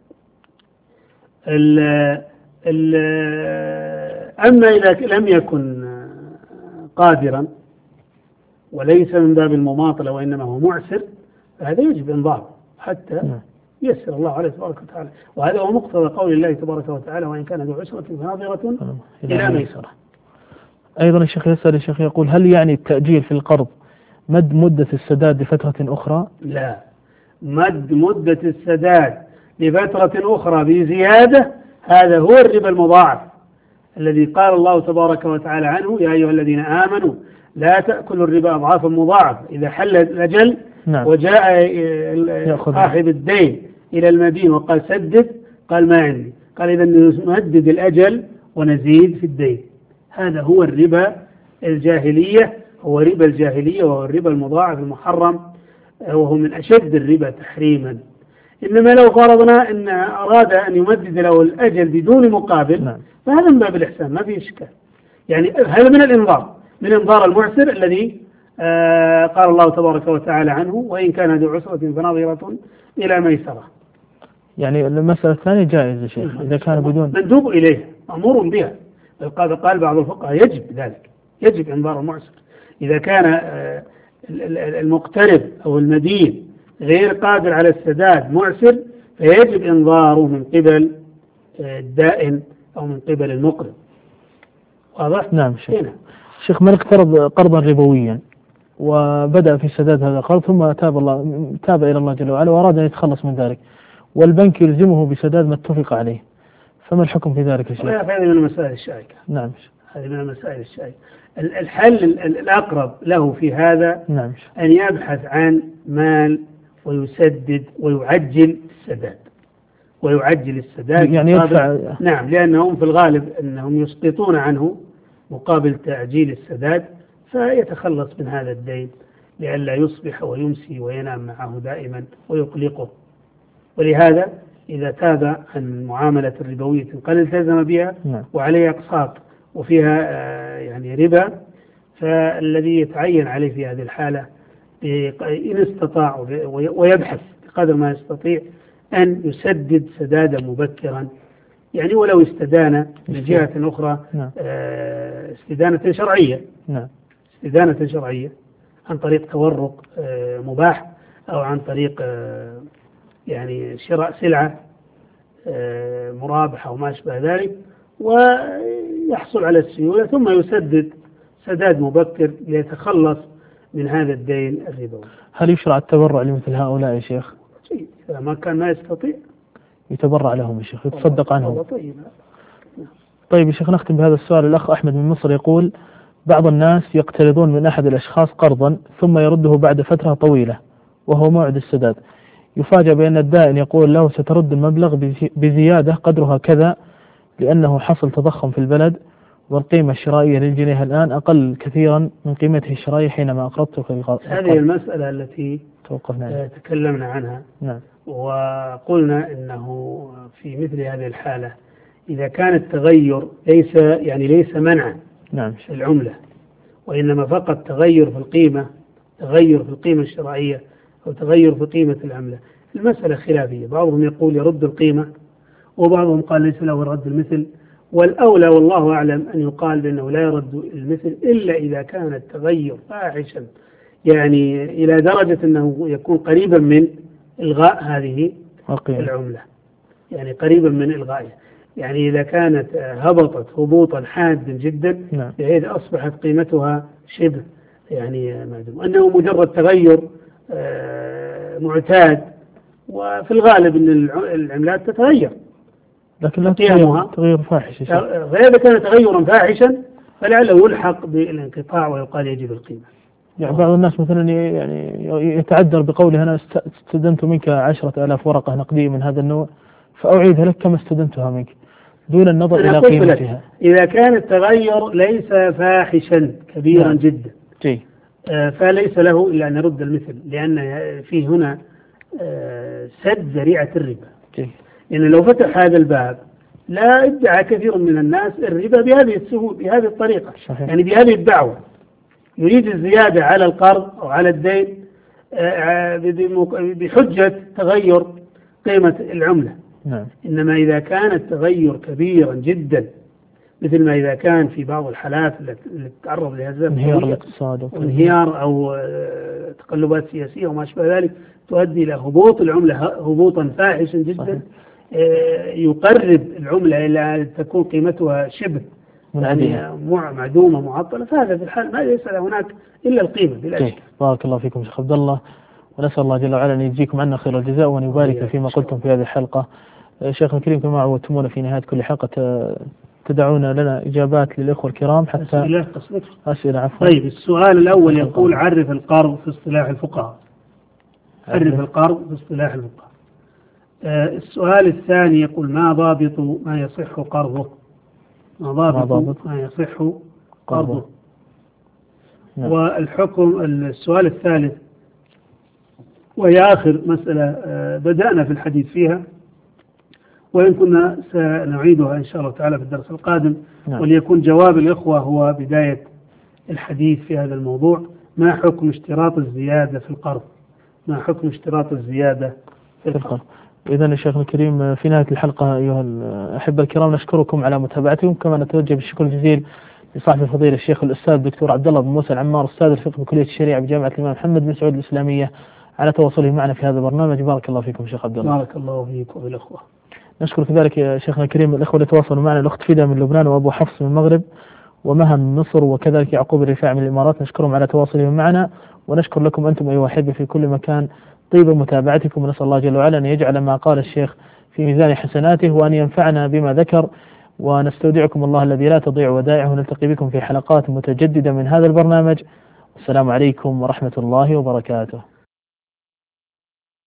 ال ال أما إذا لم يكن قادرا وليس من باب المماطلة وإنما هو معسر فهذا يجب إنظاره حتى يسر الله عليه تبارك وتعالى، وهذا هو مقتضى قول الله تبارك وتعالى: وإن كان ذو عسرة فناظرة إلى ميسرة. أيضا الشيخ يسأل الشيخ يقول: هل يعني التأجيل في القرض مد مدة السداد لفترة أخرى؟ لا، مد مدة السداد لفترة أخرى بزيادة هذا هو الربا المضاعف الذي قال الله تبارك وتعالى عنه: يا أيها الذين آمنوا لا تأكلوا الربا أضعافا مضاعفة. إذا حل الأجل نعم. وجاء صاحب الدين إلى المدين وقال سدد، قال ما عندي، قال إذا نمدد الأجل ونزيد في الدين. هذا هو الربا الجاهلية، هو ربا الجاهلية وهو الربا المضاعف المحرم، وهو من أشد الربا تحريما. إنما لو فرضنا أن أراد أن يمدد له الأجل بدون مقابل نعم. فهذا من باب الإحسان ما فيه إشكال. يعني هذا من الإنظار، من إنظار المعسر الذي آه قال الله تبارك وتعالى عنه: وإن كان ذو عسرة فناظرة إلى ميسرة. يعني المسألة الثانية جائزة شيخ إذا كان بدون مندوب إليه مأمور بها. قال قال بعض الفقهاء يجب ذلك، يجب إنظار المعسر إذا كان آه المقترض أو المدين غير قادر على السداد معسر فيجب إنظاره من قبل آه الدائن أو من قبل المقرض. واضح؟ نعم شيخ. شيخ من اقترض قرضا ربويا وبدأ في سداد هذا القرض ثم تاب الله تاب إلى الله جل وعلا وأراد أن يتخلص من ذلك والبنك يلزمه بسداد ما اتفق عليه، فما الحكم في ذلك يا شيخ؟ هذه من المسائل الشائكة. نعم. هذه من المسائل الشائكة. الحل الأقرب له في هذا نعم. أن يبحث عن مال ويسدد ويعجل السداد ويعجل السداد يعني يدفع. نعم، لأنهم في الغالب أنهم يسقطون عنه مقابل تعجيل السداد فيتخلص من هذا الدين لئلا يصبح ويمسي وينام معه دائما ويقلقه. ولهذا إذا تاب عن معاملة الربوية قد التزم بها وعليه أقساط وفيها يعني ربا، فالذي يتعين عليه في هذه الحالة إن استطاع ويبحث بقدر ما يستطيع أن يسدد سدادا مبكرا، يعني ولو استدان من جهة أخرى استدانة شرعية استدانة شرعية عن طريق تورق مباح أو عن طريق يعني شراء سلعة مرابحة وما أشبه ذلك، ويحصل على السيولة ثم يسدد سداد مبكر ليتخلص من هذا الدين الربوي. هل يشرع التبرع لمثل هؤلاء يا شيخ؟ إذا ما كان ما يستطيع يتبرع لهم يا شيخ، يتصدق عنهم. طيب. طيب يا شيخ، نختم بهذا السؤال. الأخ أحمد من مصر يقول: بعض الناس يقترضون من أحد الأشخاص قرضا ثم يرده بعد فترة طويلة وهو موعد السداد، يفاجأ بأن الدائن يقول له سترد المبلغ بزيادة قدرها كذا لأنه حصل تضخم في البلد والقيمة الشرائية للجنيه الآن أقل كثيرا من قيمته الشرائية حينما أقرضتك القرض. هذه المسألة التي توقفنا تكلمنا عنها. نعم. وقلنا إنه في مثل هذه الحالة إذا كان التغير ليس يعني ليس منعا نعم في العملة، وإنما فقط تغير في القيمة، تغير في القيمة الشرائية أو تغير في قيمة العملة، المسألة خلافية. بعضهم يقول يرد القيمة وبعضهم قال ليس له رد المثل، والأولى والله أعلم أن يقال بأنه لا يرد المثل إلا إذا كان التغير فاحشا، يعني إلى درجة أنه يكون قريبا من إلغاء هذه أوكي. العملة، يعني قريبا من إلغائها، يعني إذا كانت هبطت هبوطا حادا جدا نعم. بحيث أصبحت قيمتها شبه يعني معدوم، أنه مجرد تغير معتاد، وفي الغالب أن العملات تتغير لكن لا تغير, تغير فاحش. فإذا كان تغيرا فاحشا فلعله يلحق بالانقطاع ويقال يجب القيمة. يعني بعض الناس مثلا يعني يتعذر بقوله أنا استدنت منك عشرة آلاف ورقة نقدية من هذا النوع فأعيدها لك كما استدنتها منك دون النظر إلى قيمتها. إذا كان التغير ليس فاحشا كبيرا نعم. جدا جي. آه فليس له إلا أن يرد المثل، لأن فيه هنا آه سد ذريعة الربا. جي. لأن لو فتح هذا الباب لا ادعى كثير من الناس الربا بهذه السهولة بهذه الطريقة. صحيح. يعني بهذه الدعوة يريد الزيادة على القرض أو على الدين آه بحجة تغير قيمة العملة. نعم. إنما إذا كان التغير كبيرا جدا مثل ما إذا كان في بعض الحالات التي تتعرض لهذا انهيار الاقتصاد انهيار أو تقلبات سياسية وما أشبه ذلك تؤدي إلى هبوط العملة هبوطا فاحشا جدا. صحيح. يقرب العملة إلى أن تكون قيمتها شبه يعني معدومة معطلة، فهذا في الحال ما ليس هناك إلا القيمة بلا شك. بارك الله فيكم شيخ عبد الله، ونسأل الله جل وعلا أن يجزيكم عنا خير الجزاء وأن يبارك فيما قلتم في هذه الحلقة. شيخنا الكريم كما عودتمونا في نهاية كل حلقة تدعون لنا إجابات للإخوة الكرام حتى أسئلة أسئلة عفوا. طيب السؤال الأول يقول عرف القرض في اصطلاح الفقهاء. عرف القرض في اصطلاح الفقهاء. آه السؤال الثاني يقول ما ضابط ما يصح قرضه؟ ما ضابط ما, ضابط ما يصح قرضه؟ نعم. والحكم السؤال الثالث وهي آخر مسألة آه بدأنا في الحديث فيها وإن كنا سنعيدها إن شاء الله تعالى في الدرس القادم. نعم. وليكون جواب الإخوة هو بداية الحديث في هذا الموضوع. ما حكم اشتراط الزيادة في القرض؟ ما حكم اشتراط الزيادة في القرض؟ إذن يا شيخنا الكريم في نهاية الحلقة أيها الأحبة الكرام نشكركم على متابعتكم، كما نتوجه بالشكر الجزيل لصاحب الفضيلة الشيخ الأستاذ الدكتور عبد الله بن موسى العمار أستاذ الفقه بكلية الشريعة بجامعة الإمام محمد بن سعود الإسلامية على تواصله معنا في هذا البرنامج. بارك الله فيكم شيخ عبد الله. بارك الله فيكم وبالأخوة. نشكر كذلك يا شيخنا الكريم الأخوة اللي تواصلوا معنا، الأخت فيدا من لبنان وأبو حفص من المغرب ومها من مصر وكذلك يعقوب الرفاعي من الإمارات، نشكرهم على تواصلهم معنا ونشكر لكم أنتم أيها الأحبة في كل مكان طيب متابعتكم، ونسأل الله جل وعلا أن يجعل ما قال الشيخ في ميزان حسناته وأن ينفعنا بما ذكر، ونستودعكم الله الذي لا تضيع ودائعه، ونلتقي بكم في حلقات متجددة من هذا البرنامج. السلام عليكم ورحمة الله وبركاته.